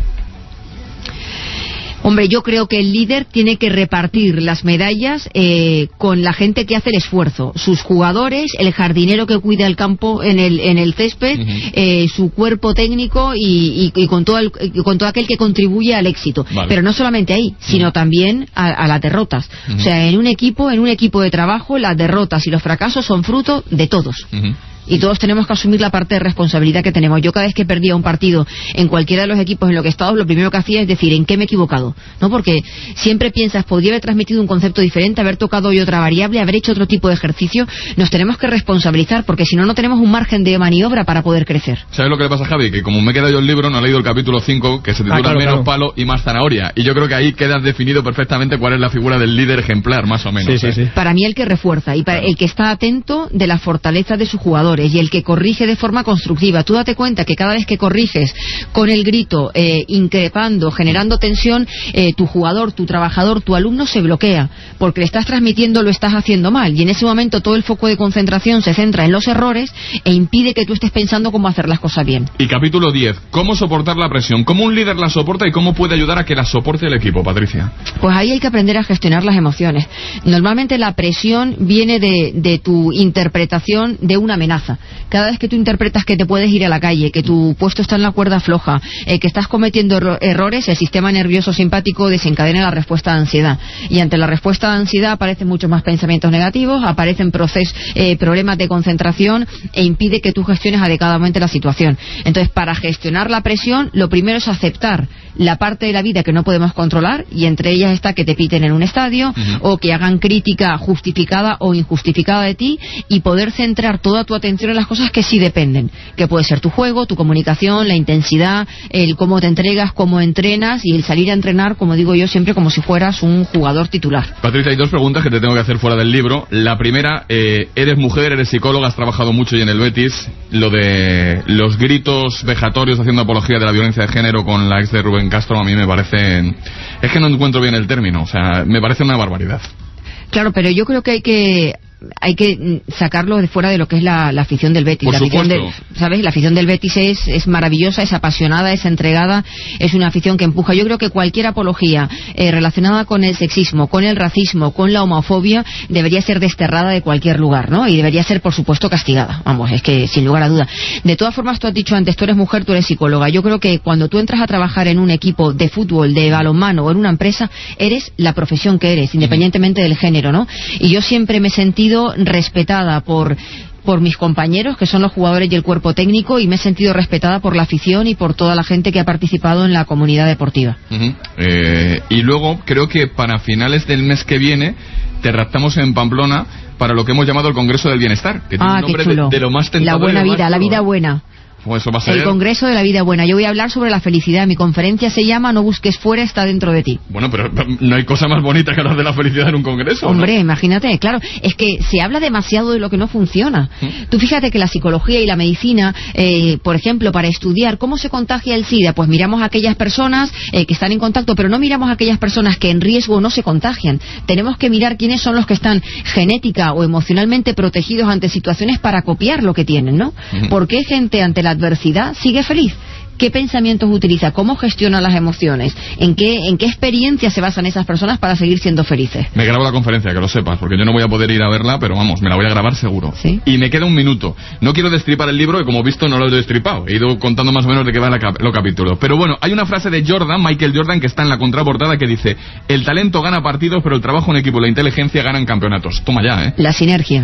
Hombre, yo creo que el líder tiene que repartir las medallas eh, con la gente que hace el esfuerzo, sus jugadores, el jardinero que cuida el campo en el en el césped, uh-huh. eh, su cuerpo técnico y, y, y con todo el, y con todo aquel que contribuye al éxito. Vale. Pero no solamente ahí, sino uh-huh. también a, a las derrotas. Uh-huh. O sea, en un equipo, en un equipo de trabajo, las derrotas y los fracasos son fruto de todos. Uh-huh. Y todos tenemos que asumir la parte de responsabilidad que tenemos. Yo cada vez que perdía un partido en cualquiera de los equipos en los que he estado, lo primero que hacía es decir, ¿en qué me he equivocado? ¿No? Porque siempre piensas, podría haber transmitido un concepto diferente, haber tocado hoy otra variable, haber hecho otro tipo de ejercicio. Nos tenemos que responsabilizar, porque si no, no tenemos un margen de maniobra para poder crecer. ¿Sabes lo que le pasa a Javi? Que como me he quedado yo el libro, no he leído el capítulo cinco, que se titula ah, claro, Menos claro. palo y más zanahoria. Y yo creo que ahí queda definido perfectamente cuál es la figura del líder ejemplar, más o menos. Sí, ¿eh? sí, sí. Para mí el que refuerza, y para claro. el que está atento de la fortaleza de sus jugadores, y el que corrige de forma constructiva. Tú date cuenta que cada vez que corriges con el grito, eh, increpando, generando tensión, eh, tu jugador, tu trabajador, tu alumno se bloquea, porque le estás transmitiendo lo estás haciendo mal, y en ese momento todo el foco de concentración se centra en los errores e impide que tú estés pensando cómo hacer las cosas bien. Y capítulo diez, ¿cómo soportar la presión? ¿Cómo un líder la soporta y cómo puede ayudar a que la soporte el equipo, Patricia? Pues ahí hay que aprender a gestionar las emociones. Normalmente la presión viene de, de tu interpretación de una amenaza. Cada vez que tú interpretas que te puedes ir a la calle, que tu puesto está en la cuerda floja, eh, que estás cometiendo erro- errores, el sistema nervioso simpático desencadena la respuesta de ansiedad. Y ante la respuesta de ansiedad aparecen muchos más pensamientos negativos, aparecen proces- eh, problemas de concentración e impide que tú gestiones adecuadamente la situación. Entonces, para gestionar la presión, lo primero es aceptar la parte de la vida que no podemos controlar, y entre ellas está que te piten en un estadio, uh-huh. o que hagan crítica justificada o injustificada de ti, y poder centrar toda tu atención en las cosas que sí dependen, que puede ser tu juego, tu comunicación, la intensidad, el cómo te entregas, cómo entrenas, y el salir a entrenar, como digo yo siempre, como si fueras un jugador titular. Patricia, hay dos preguntas que te tengo que hacer fuera del libro. La primera, eh, eres mujer, eres psicóloga, has trabajado mucho y en el Betis. Lo de los gritos vejatorios haciendo apología de la violencia de género con la ex de Rubén Castro, a mí me parece... Es que no encuentro bien el término, o sea, me parece una barbaridad. Claro, pero yo creo que hay que... hay que sacarlo de fuera de lo que es la, la afición del Betis. Por la afición del, supuesto. ¿sabes? La afición del Betis es, es maravillosa, es apasionada, es entregada, es una afición que empuja. Yo creo que cualquier apología eh, relacionada con el sexismo, con el racismo, con la homofobia, debería ser desterrada de cualquier lugar, ¿no? Y debería ser, por supuesto, castigada. Vamos, es que sin lugar a duda. De todas formas, tú has dicho antes, tú eres mujer, tú eres psicóloga. Yo creo que cuando tú entras a trabajar en un equipo de fútbol, de balonmano o en una empresa, eres la profesión que eres, independientemente del género, ¿no? Y yo siempre me he sentido respetada por por mis compañeros, que son los jugadores y el cuerpo técnico, y me he sentido respetada por la afición y por toda la gente que ha participado en la comunidad deportiva. Uh-huh. eh, y luego creo que para finales del mes que viene te raptamos en Pamplona para lo que hemos llamado el Congreso del Bienestar, que tiene ah, un nombre qué chulo. De, de lo más tentador. La buena y lo vida, más la vida buena. Pues eso va a ser... El Congreso de la Vida Buena. Yo voy a hablar sobre la felicidad. Mi conferencia se llama No busques fuera, está dentro de ti. Bueno, pero no hay cosa más bonita que hablar de la felicidad en un congreso, Hombre, ¿no? Imagínate, claro. Es que se habla demasiado de lo que no funciona. ¿Mm? Tú fíjate que la psicología y la medicina, eh, por ejemplo, para estudiar cómo se contagia el SIDA, pues miramos a aquellas personas eh, que están en contacto, pero no miramos a aquellas personas que en riesgo no se contagian. Tenemos que mirar quiénes son los que están genética o emocionalmente protegidos ante situaciones para copiar lo que tienen, ¿no? Uh-huh. ¿Por qué gente ante la adversidad sigue feliz? ¿Qué pensamientos utiliza? ¿Cómo gestiona las emociones? ¿En qué, en qué experiencias se basan esas personas para seguir siendo felices? Me grabo la conferencia, que lo sepas, porque yo no voy a poder ir a verla, pero vamos, me la voy a grabar seguro. ¿Sí? Y me queda un minuto. No quiero destripar el libro, que como visto no lo he destripado. He ido contando más o menos de qué va los cap- capítulos. Pero bueno, hay una frase de Jordan, Michael Jordan, que está en la contraportada, que dice: el talento gana partidos, pero el trabajo en equipo y la inteligencia ganan campeonatos. Toma ya, ¿eh? La sinergia.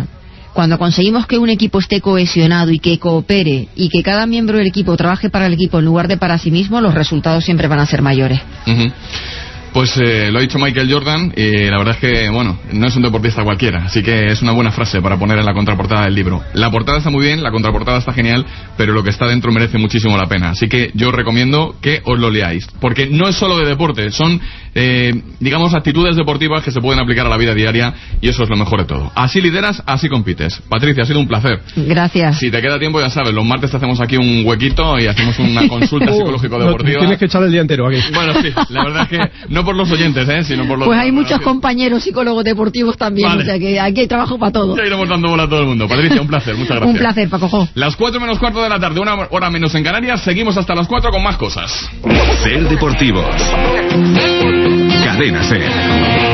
Cuando conseguimos que un equipo esté cohesionado y que coopere y que cada miembro del equipo trabaje para el equipo en lugar de para sí mismo, los resultados siempre van a ser mayores. Uh-huh. Pues eh, lo ha dicho Michael Jordan y la verdad es que, bueno, no es un deportista cualquiera, así que es una buena frase para poner en la contraportada del libro. La portada está muy bien, la contraportada está genial, pero lo que está dentro merece muchísimo la pena, así que yo recomiendo que os lo leáis, porque no es solo de deporte, son, eh, digamos, actitudes deportivas que se pueden aplicar a la vida diaria y eso es lo mejor de todo. Así lideras, así compites. Patricia, ha sido un placer. Gracias. Si te queda tiempo, ya sabes, los martes te hacemos aquí un huequito y hacemos una consulta psicológico-deportiva. No, tienes que echar el día entero aquí. Bueno, sí, la verdad es que no por los oyentes, ¿eh? sino por los... Pues hay muchos compañeros psicólogos deportivos también, vale. O sea que aquí hay trabajo para todos. Ya iremos dando bola a todo el mundo. Patricia, un placer, muchas gracias. Un placer, Paco Jo. Las cuatro menos cuarto de la tarde, una hora menos en Canarias, seguimos hasta las cuatro con más cosas. Ser Deportivos. Cadena Ser.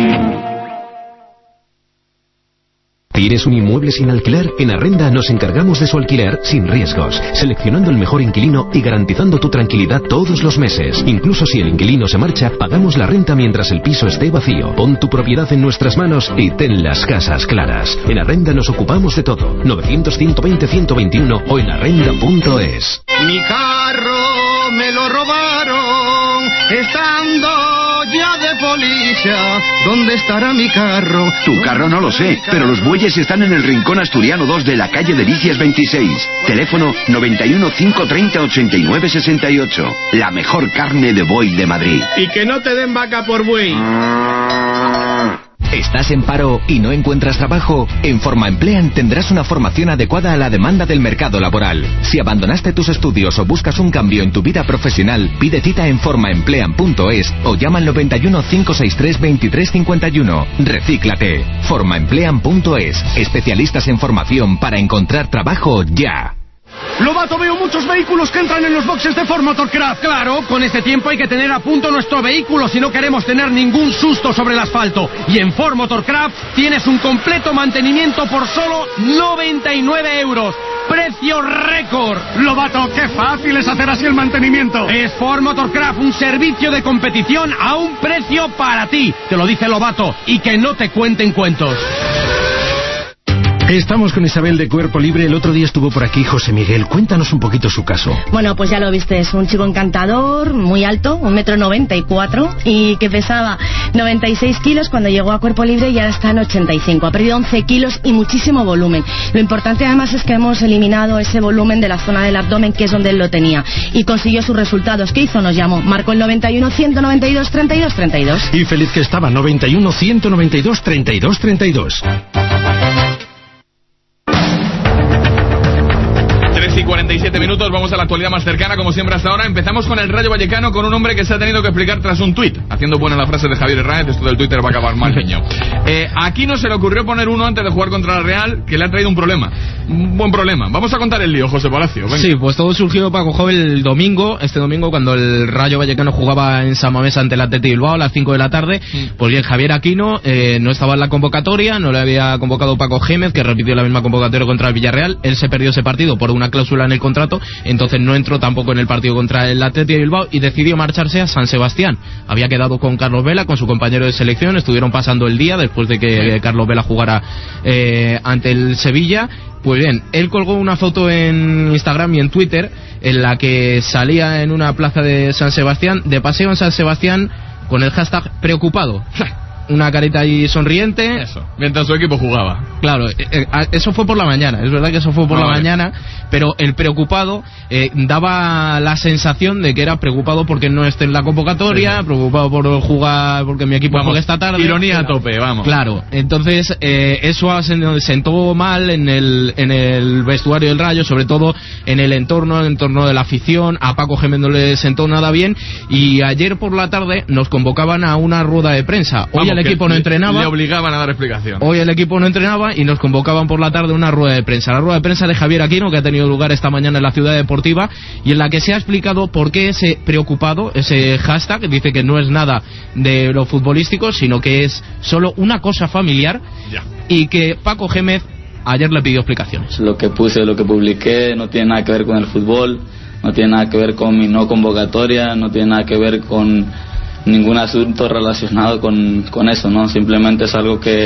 ¿Quieres un inmueble sin alquiler? En Arrenda nos encargamos de su alquiler sin riesgos, seleccionando el mejor inquilino y garantizando tu tranquilidad todos los meses. Incluso si el inquilino se marcha, pagamos la renta mientras el piso esté vacío. Pon tu propiedad en nuestras manos y ten las casas claras. En Arrenda nos ocupamos de todo. novecientos, ciento veinte, ciento veintiuno o en arrenda punto es. Mi carro me lo robaron estando ya de policía. ¿Dónde estará mi carro? Tu carro no lo sé, pero los bueyes están en el Rincón Asturiano dos de la calle Delicias veintiséis. Teléfono noventa y uno, cinco treinta, ochenta y nueve sesenta y ocho. La mejor carne de buey de Madrid. Y que no te den vaca por buey. ¿Estás en paro y no encuentras trabajo? En FormaEmplean tendrás una formación adecuada a la demanda del mercado laboral. Si abandonaste tus estudios o buscas un cambio en tu vida profesional, pide cita en formaemplean punto es o llama al noventa y uno, cinco sesenta y tres, veintitrés cincuenta y uno. Recíclate. formaemplean punto es. Especialistas en formación para encontrar trabajo ya. Lobato, veo muchos vehículos que entran en los boxes de Ford Motorcraft. Claro, con este tiempo hay que tener a punto nuestro vehículo si no queremos tener ningún susto sobre el asfalto. Y en Ford Motorcraft tienes un completo mantenimiento por solo noventa y nueve euros. Precio récord. Lobato, qué fácil es hacer así el mantenimiento. Es Ford Motorcraft, un servicio de competición a un precio para ti. Te lo dice Lobato, y que no te cuenten cuentos. Estamos con Isabel de Cuerpo Libre. El otro día estuvo por aquí José Miguel. Cuéntanos un poquito su caso. Bueno, pues ya lo viste, es un chico encantador, muy alto, un metro noventa y cuatro, y que pesaba noventa y seis kilos cuando llegó a Cuerpo Libre y ahora está en ochenta y cinco. Ha perdido once kilos y muchísimo volumen. Lo importante además es que hemos eliminado ese volumen de la zona del abdomen, que es donde él lo tenía, y consiguió sus resultados. ¿Qué hizo? Nos llamó, marcó el noventa y uno, ciento noventa y dos, treinta y dos, treinta y dos. Y feliz que estaba, noventa y uno, ciento noventa y dos, treinta y dos, treinta y dos. Y cuarenta y siete minutos, vamos a la actualidad más cercana, como siempre hasta ahora. Empezamos con el Rayo Vallecano, con un hombre que se ha tenido que explicar tras un tuit, haciendo buena la frase de Javier Hernández: esto del Twitter va a acabar mal, niño. Eh, aquí no se le ocurrió poner uno antes de jugar contra la Real, que le ha traído un problema, un buen problema. Vamos a contar el lío, José Palacio. Venga. Sí, pues todo surgió, Paco Joven, el domingo, este domingo, cuando el Rayo Vallecano jugaba en San Mamés ante el Athletic Bilbao a las cinco de la tarde. Mm. Pues bien, Javier Aquino eh, no estaba en la convocatoria, no le había convocado Paco Gémez, que repitió la misma convocatoria contra el Villarreal. Él se perdió ese partido por una cláusula en el contrato, entonces no entró tampoco en el partido contra el Athletic de Bilbao y decidió marcharse a San Sebastián. Había quedado con Carlos Vela, con su compañero de selección, estuvieron pasando el día después de que sí. Carlos Vela jugara eh, ante el Sevilla. Pues bien, él colgó una foto en Instagram y en Twitter en la que salía en una plaza de San Sebastián, de paseo en San Sebastián, con el hashtag preocupado. Una carita ahí sonriente. Eso, mientras su equipo jugaba. Claro, eh, eh, eso fue por la mañana, es verdad que eso fue por no, la vale. mañana, pero el preocupado eh, daba la sensación de que era preocupado porque no esté en la convocatoria, sí. preocupado por jugar, porque mi equipo juega esta tarde. Ironía a tope, vamos. Claro, entonces eh, eso sentó mal en el, en el vestuario del Rayo, sobre todo en el entorno, en el entorno de la afición. A Paco Gémez no le sentó nada bien y ayer por la tarde nos convocaban a una rueda de prensa. Hoy vamos, el equipo no entrenaba. Le obligaban a dar explicación. Hoy el equipo no entrenaba y nos convocaban por la tarde a una rueda de prensa. La rueda de prensa de Javier Aquino, que ha tenido lugar esta mañana en la Ciudad Deportiva, y en la que se ha explicado por qué ese preocupado, ese hashtag, dice que no es nada de lo futbolístico, sino que es solo una cosa familiar, ya. Y que Paco Gémez ayer le pidió explicaciones. Lo que puse, lo que publiqué no tiene nada que ver con el fútbol, no tiene nada que ver con mi no convocatoria, no tiene nada que ver con ningún asunto relacionado con, con eso, ¿no? Simplemente es algo que,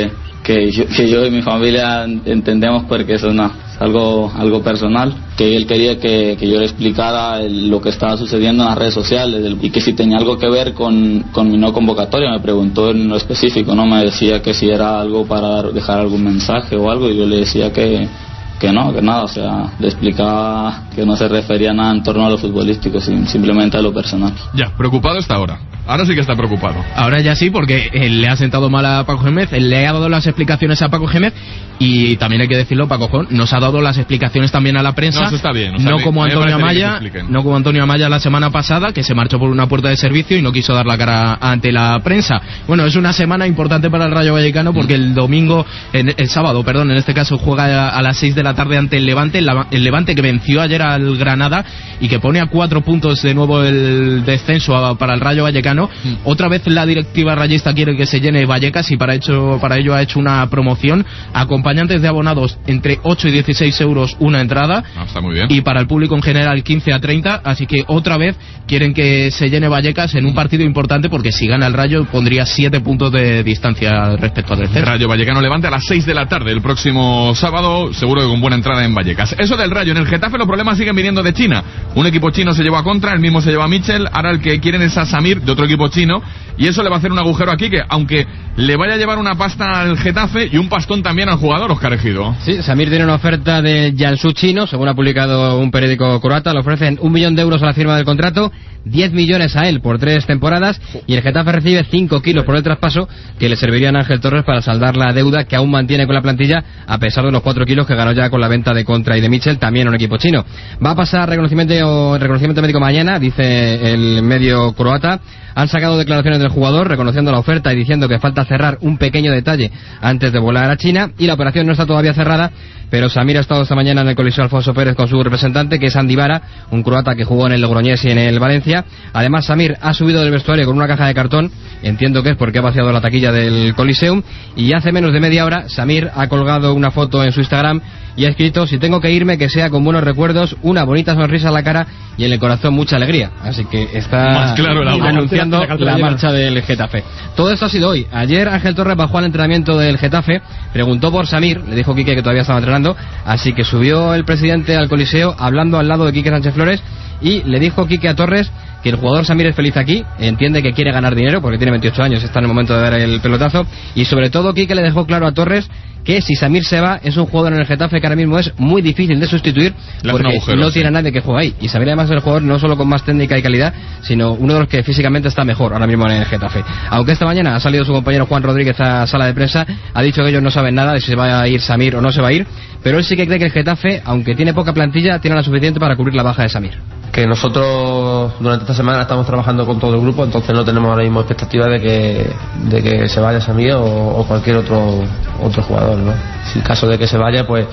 que yo, que yo y mi familia entendemos, porque eso no, es algo, algo personal, que él quería que, que yo le explicara el, lo que estaba sucediendo en las redes sociales, el, y que si tenía algo que ver con, con mi no convocatoria. Me preguntó en lo específico, no me decía que si era algo para dar, dejar algún mensaje o algo, y yo le decía que que no, que nada, o sea, le explicaba que no se refería a nada en torno a lo futbolístico, simplemente a lo personal. Ya, preocupado está ahora. Ahora sí que está preocupado. Ahora ya sí, porque él le ha sentado mal a Paco Gémez, él le ha dado las explicaciones a Paco Gémez, y también hay que decirlo, Paco Jón nos ha dado las explicaciones también a la prensa. No, eso está bien. O sea, no como Antonio Amaya, no como Antonio Amaya la semana pasada, que se marchó por una puerta de servicio y no quiso dar la cara ante la prensa. Bueno, es una semana importante para el Rayo Vallecano, porque el domingo, en, el sábado, perdón, en este caso juega a las seis de la tarde ante el Levante, el, el Levante que venció ayer al Granada y que pone a cuatro puntos de nuevo el descenso a, para el Rayo Vallecano. Mm. Otra vez la directiva rayista quiere que se llene Vallecas, y para, hecho, para ello ha hecho una promoción. Acompañantes de abonados entre ocho y dieciséis euros una entrada. Ah, está muy bien. Y para el público en general quince a treinta, así que otra vez quieren que se llene Vallecas en un partido importante, porque si gana el Rayo pondría siete puntos de distancia respecto al descenso. Rayo Vallecano Levante a las seis de la tarde el próximo sábado, seguro que con buena entrada en Vallecas. Eso del Rayo. En el Getafe los problemas siguen viniendo de China. Un equipo chino se llevó a Contra, el mismo se llevó a Michel, ahora el que quieren es a Samir, de otro equipo chino, y eso le va a hacer un agujero aquí, que aunque le vaya a llevar una pasta al Getafe y un pastón también al jugador, Óscar Ejido. Sí, Samir tiene una oferta de Jiangsu chino, según ha publicado un periódico croata. Le ofrecen un millón de euros a la firma del contrato, diez millones a él por tres temporadas, y el Getafe recibe cinco kilos por el traspaso, que le servirían a Ángel Torres para saldar la deuda que aún mantiene con la plantilla, a pesar de los cuatro kilos que ganó ya con la venta de Contra y de Michel, también un equipo chino. Va a pasar reconocimiento, reconocimiento médico mañana, dice el medio croata. Han sacado declaraciones del jugador reconociendo la oferta y diciendo que falta cerrar un pequeño detalle antes de volar a China, y la operación no está todavía cerrada, pero Samir ha estado esta mañana en el Coliseo Alfonso Pérez con su representante, que es Andy Vara, un croata que jugó en el Logroñés y en el Valencia. Además, Samir ha subido del vestuario con una caja de cartón, entiendo que es porque ha vaciado la taquilla del Coliseum, y hace menos de media hora Samir ha colgado una foto en su Instagram y ha escrito: si tengo que irme, que sea con buenos recuerdos, una bonita sonrisa en la cara y en el corazón mucha alegría. Así que está más claro el anunciando la, la marcha del Getafe. Todo esto ha sido hoy. Ayer Ángel Torres bajó al entrenamiento del Getafe, preguntó por Samir, le dijo Quique que todavía estaba entrenando, así que subió el presidente al Coliseo hablando al lado de Quique Sánchez Flores, y le dijo Quique a Torres que el jugador Samir es feliz aquí, entiende que quiere ganar dinero porque tiene veintiocho años, está en el momento de dar el pelotazo, y sobre todo Quique le dejó claro a Torres que si Samir se va, es un jugador en el Getafe que ahora mismo es muy difícil de sustituir, porque agujero, no sí. tiene a nadie que juegue ahí, y Samir además es el jugador no solo con más técnica y calidad, sino uno de los que físicamente está mejor ahora mismo en el Getafe. Aunque esta mañana ha salido su compañero Juan Rodríguez a sala de prensa, ha dicho que ellos no saben nada de si se va a ir Samir o no se va a ir, pero él sí que cree que el Getafe, aunque tiene poca plantilla, tiene la suficiente para cubrir la baja de Samir. Que nosotros durante esta semana estamos trabajando con todo el grupo, entonces no tenemos ahora mismo expectativa de que de que se vaya Samir o, o cualquier otro otro jugador, ¿no? Si en caso de que se vaya, pues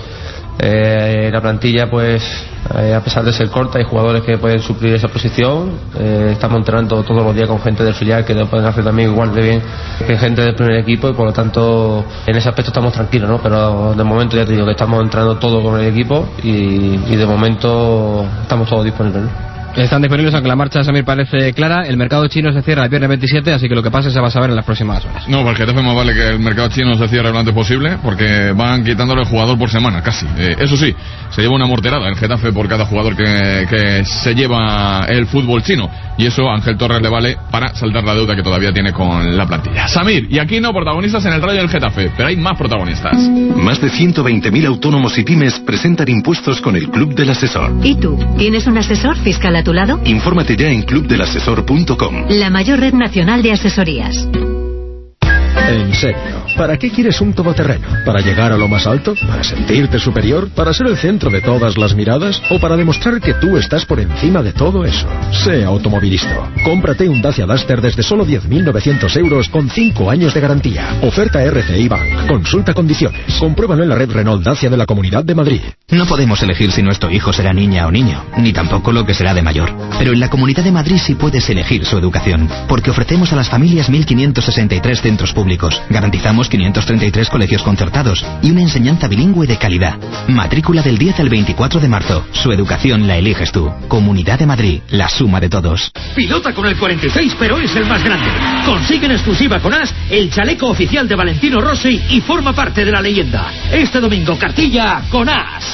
eh, la plantilla, pues eh, a pesar de ser corta, hay jugadores que pueden suplir esa posición. Eh, estamos entrenando todos los días con gente del filial que lo pueden hacer también igual de bien que gente del primer equipo, y por lo tanto en ese aspecto estamos tranquilos, ¿no? Pero de momento ya te digo que estamos entrenando todo con el equipo, y, y de momento estamos todos disponibles, ¿no? Están disponibles, aunque la marcha de Samir parece clara. El mercado chino se cierra el viernes veintisiete, así que lo que pase se va a saber en las próximas horas. No, para el Getafe más vale que el mercado chino se cierre lo antes posible, porque van quitándole el jugador por semana, casi. Eh, eso sí, se lleva una morterada el Getafe por cada jugador que, que se lleva el fútbol chino, y eso a Ángel Torres le vale para saldar la deuda que todavía tiene con la plantilla. Samir, y aquí no protagonistas en el Rayo del Getafe, pero hay más protagonistas. Más de ciento veinte mil autónomos y pymes presentan impuestos con el Club del Asesor. ¿Y tú? ¿Tienes un asesor fiscal a tu lado? Infórmate ya en club del asesor punto com. La mayor red nacional de asesorías. En serio, ¿para qué quieres un todoterreno? ¿Para llegar a lo más alto? ¿Para sentirte superior? ¿Para ser el centro de todas las miradas? ¿O para demostrar que tú estás por encima de todo eso? Sea automovilista. Cómprate un Dacia Duster desde solo diez mil novecientos euros con cinco años de garantía. Oferta R C I Bank. Consulta condiciones. Compruébalo en la red Renault Dacia de la Comunidad de Madrid. No podemos elegir si nuestro hijo será niña o niño, ni tampoco lo que será de mayor. Pero en la Comunidad de Madrid sí puedes elegir su educación, porque ofrecemos a las familias mil quinientos sesenta y tres centros públicos, garantizamos quinientos treinta y tres colegios concertados y una enseñanza bilingüe de calidad. Matrícula del diez al veinticuatro de marzo. Su educación la eliges tú. Comunidad de Madrid, la suma de todos. Pilota con el cuarenta y seis, pero es el más grande. Consigue en exclusiva con As el chaleco oficial de Valentino Rossi y forma parte de la leyenda. Este domingo, cartilla con As.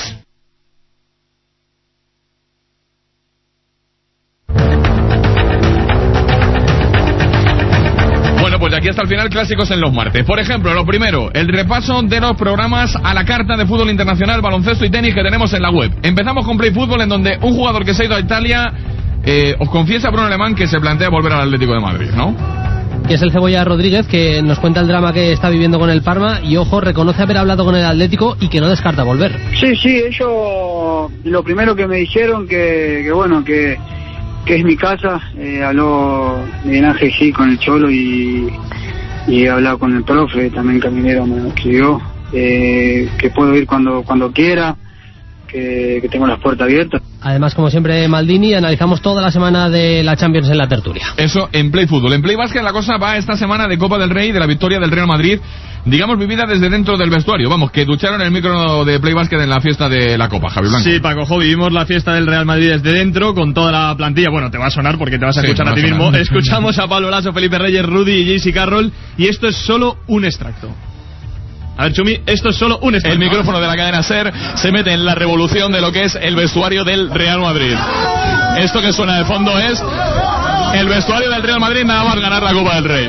Pues de aquí hasta el final, clásicos en los martes. Por ejemplo, lo primero, el repaso de los programas a la carta de fútbol internacional, baloncesto y tenis que tenemos en la web. Empezamos con Play Fútbol, en donde un jugador que se ha ido a Italia eh, os confiesa Bruno Alemán que se plantea volver al Atlético de Madrid, ¿no? Que es el Cebolla Rodríguez, que nos cuenta el drama que está viviendo con el Parma y, ojo, reconoce haber hablado con el Atlético y que no descarta volver. Sí, sí, ellos lo primero que me dijeron que, que bueno, que que es mi casa, eh, habló Miguel Ángel sí con el Cholo y, y he hablado con el profe, también Caminero me escribió, eh, que puedo ir cuando cuando quiera, que, que tengo las puertas abiertas. Además, como siempre, Maldini, analizamos toda la semana de la Champions en la tertulia. Eso en Play Fútbol. En Play Básquet la cosa va esta semana de Copa del Rey, de la victoria del Real Madrid, digamos vivida desde dentro del vestuario. Vamos, que ducharon el micro de Play Básquet en la fiesta de la Copa, Javi Blanco. Sí, Paco Jo, vivimos la fiesta del Real Madrid desde dentro, con toda la plantilla. Bueno, te va a sonar porque te vas a sí, escuchar a ti a mismo. Escuchamos a Pablo Lasso, Felipe Reyes, Rudy y J C Carroll, y esto es solo un extracto. A ver, Chumi, esto es solo un extracto. El micrófono de la cadena SER se mete en la revolución de lo que es el vestuario del Real Madrid. Esto que suena de fondo es el vestuario del Real Madrid nada más ganar la Copa del Rey.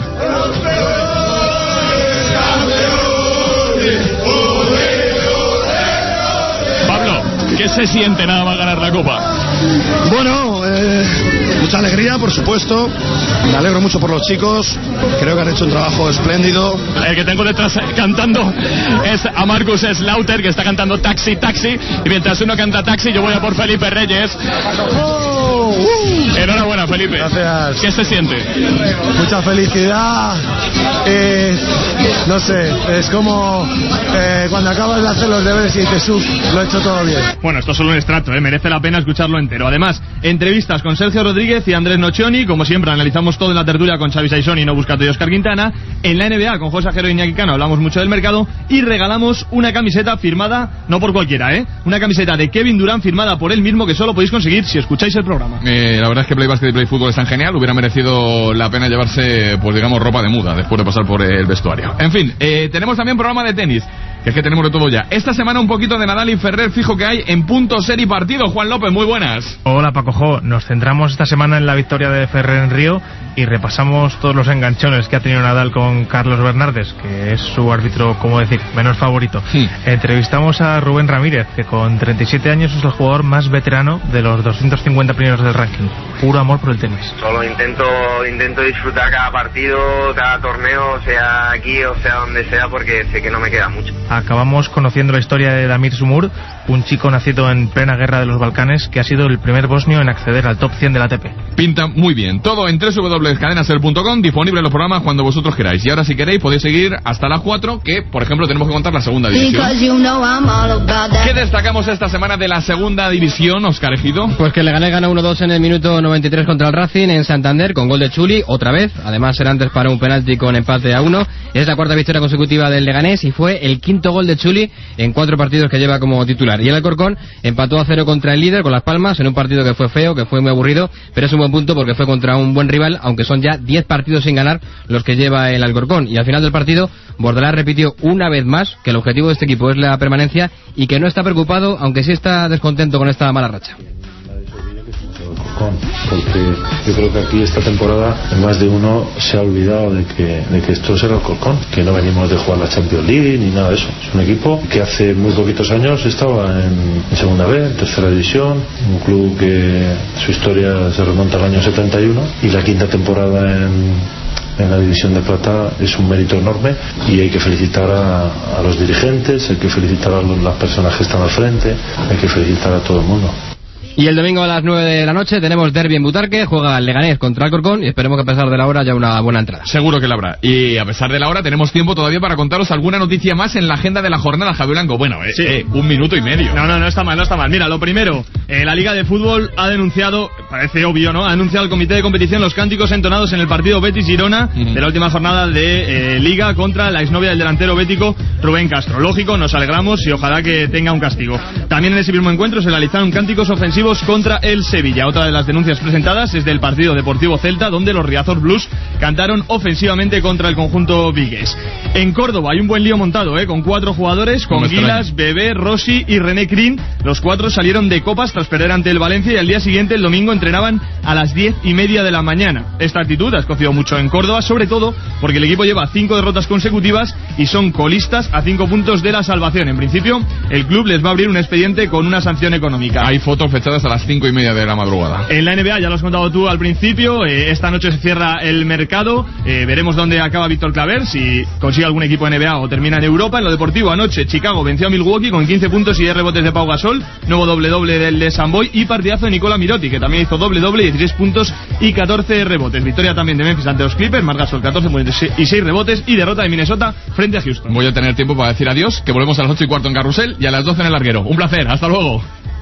Pablo, ¿qué se siente nada más ganar la Copa? Bueno, eh, mucha alegría, por supuesto. Me alegro mucho por los chicos. Creo que han hecho un trabajo espléndido. El que tengo detrás cantando es a Marcus Slaughter, que está cantando Taxi, Taxi. Y mientras uno canta Taxi, yo voy a por Felipe Reyes. Oh, uh. Enhorabuena, Felipe. Gracias. ¿Qué se siente? Mucha felicidad. Eh, no sé, es como eh, cuando acabas de hacer los deberes y dices, uff, lo he hecho todo bien. Bueno, esto es solo un extracto, ¿eh? Merece la pena escucharlo entero. Además, entrevistas con Sergio Rodríguez y Andrés Nocioni. Como siempre, analizamos todo en la tertulia con Xavi Saizón y No Buscato y Óscar Quintana. En la N B A con José Ajero y Iñaki Cano hablamos mucho del mercado y regalamos una camiseta firmada, no por cualquiera, ¿eh? Una camiseta de Kevin Durant firmada por él mismo, que solo podéis conseguir si escucháis el programa. Eh, la verdad es que Play Basket y Play Fútbol están genial. Hubiera merecido la pena llevarse, pues digamos, ropa de muda después de pasar por el vestuario. En fin, eh, tenemos también programa de tenis, que es que tenemos de todo ya. Esta semana un poquito de Nadal y Ferrer, fijo que hay en punto, serie y partido. Juan López, muy buenas. Hola Paco Jo, nos centramos esta semana en la victoria de Ferrer en Río y repasamos todos los enganchones que ha tenido Nadal con Carlos Bernardes, que es su árbitro, como decir, menos favorito. Sí. Entrevistamos a Rubén Ramírez, que con treinta y siete años es el jugador más veterano de los doscientos cincuenta primeros del ranking. Puro amor por el tenis. Solo intento intento disfrutar cada partido, cada torneo, sea aquí o sea donde sea, porque sé que no me queda mucho. Acabamos conociendo la historia de Damir Sumur, un chico nacido en plena guerra de los Balcanes, que ha sido el primer bosnio en acceder al top cien de la A T P. Pinta muy bien. Todo en doble u doble u doble u punto cadena ser punto com, disponible en los programas cuando vosotros queráis. Y ahora, si queréis, podéis seguir hasta las cuatro, que, por ejemplo, tenemos que contar la segunda división. ¿Qué destacamos esta semana de la segunda división, Óscar Ejido? Pues que le gané gana uno dos en el minuto noventa y tres contra el Racing en Santander, con gol de Chuli, otra vez. Además, era antes para un penalti con empate a uno. Es la cuarta victoria consecutiva del Leganés y fue el quinto gol de Chuli en cuatro partidos que lleva como titular. Y el Alcorcón empató a cero contra el líder, con Las Palmas, en un partido que fue feo, que fue muy aburrido, pero es un buen punto porque fue contra un buen rival, aunque son ya diez partidos sin ganar los que lleva el Alcorcón. Y al final del partido, Bordalás repitió una vez más que el objetivo de este equipo es la permanencia y que no está preocupado, aunque sí está descontento con esta mala racha. Porque yo creo que aquí esta temporada más de uno se ha olvidado de que, de que esto es el Alcorcón, que no venimos de jugar la Champions League ni nada de eso. Es un equipo que hace muy poquitos años estaba en, en segunda B, en tercera división, un club que su historia se remonta al año setenta y uno, y la quinta temporada en en la división de plata es un mérito enorme, y hay que felicitar a, a los dirigentes, hay que felicitar a los, las personas que están al frente, hay que felicitar a todo el mundo. Y el domingo a las nueve de la noche tenemos derbi en Butarque, juega el Leganés contra Alcorcón y esperemos que a pesar de la hora haya una buena entrada. Seguro que la habrá. Y a pesar de la hora tenemos tiempo todavía para contaros alguna noticia más en la agenda de la jornada, Javi Blanco. Bueno, eh, sí. eh, un minuto y medio. No, no, no está mal, no está mal. Mira, lo primero, eh, la Liga de Fútbol ha denunciado, parece obvio, ¿no? Ha anunciado al Comité de Competición los cánticos entonados en el partido Betis-Girona uh-huh. de la última jornada de eh, Liga contra la exnovia del delantero bético Rubén Castro. Lógico, nos alegramos y ojalá que tenga un castigo. También en ese mismo encuentro se realizaron cánticos ofensivos contra el Sevilla. Otra de las denuncias presentadas es del partido Deportivo Celta, donde los Riazor Blues cantaron ofensivamente contra el conjunto vigués. En Córdoba hay un buen lío montado, ¿eh? Con cuatro jugadores, con Gilas, Bebé, Rossi y René Crin. Los cuatro salieron de copas tras perder ante el Valencia y al día siguiente, el domingo, entrenaban a las diez y media de la mañana. Esta actitud ha escocido mucho en Córdoba, sobre todo porque el equipo lleva cinco derrotas consecutivas y son colistas a cinco puntos de la salvación. En principio, el club les va a abrir un expediente con una sanción económica. Hay fotos fechadas a las cinco y media de la madrugada. En la N B A, ya lo has contado tú al principio, eh, esta noche se cierra el mercado, eh, veremos dónde acaba Víctor Claver, si consigue algún equipo N B A o termina en Europa. En lo deportivo, anoche Chicago venció a Milwaukee con quince puntos y diez rebotes de Pau Gasol, nuevo doble doble del de Samboy y partidazo de Nicola Mirotti, que también hizo doble doble, dieciséis puntos y catorce rebotes. Victoria también de Memphis ante los Clippers, Marc Gasol catorce puntos y seis rebotes, y derrota de Minnesota frente a Houston. Voy a tener tiempo para decir adiós, que volvemos a las ocho y cuarto en Carrusel y a las doce en el larguero. Un placer, hasta luego.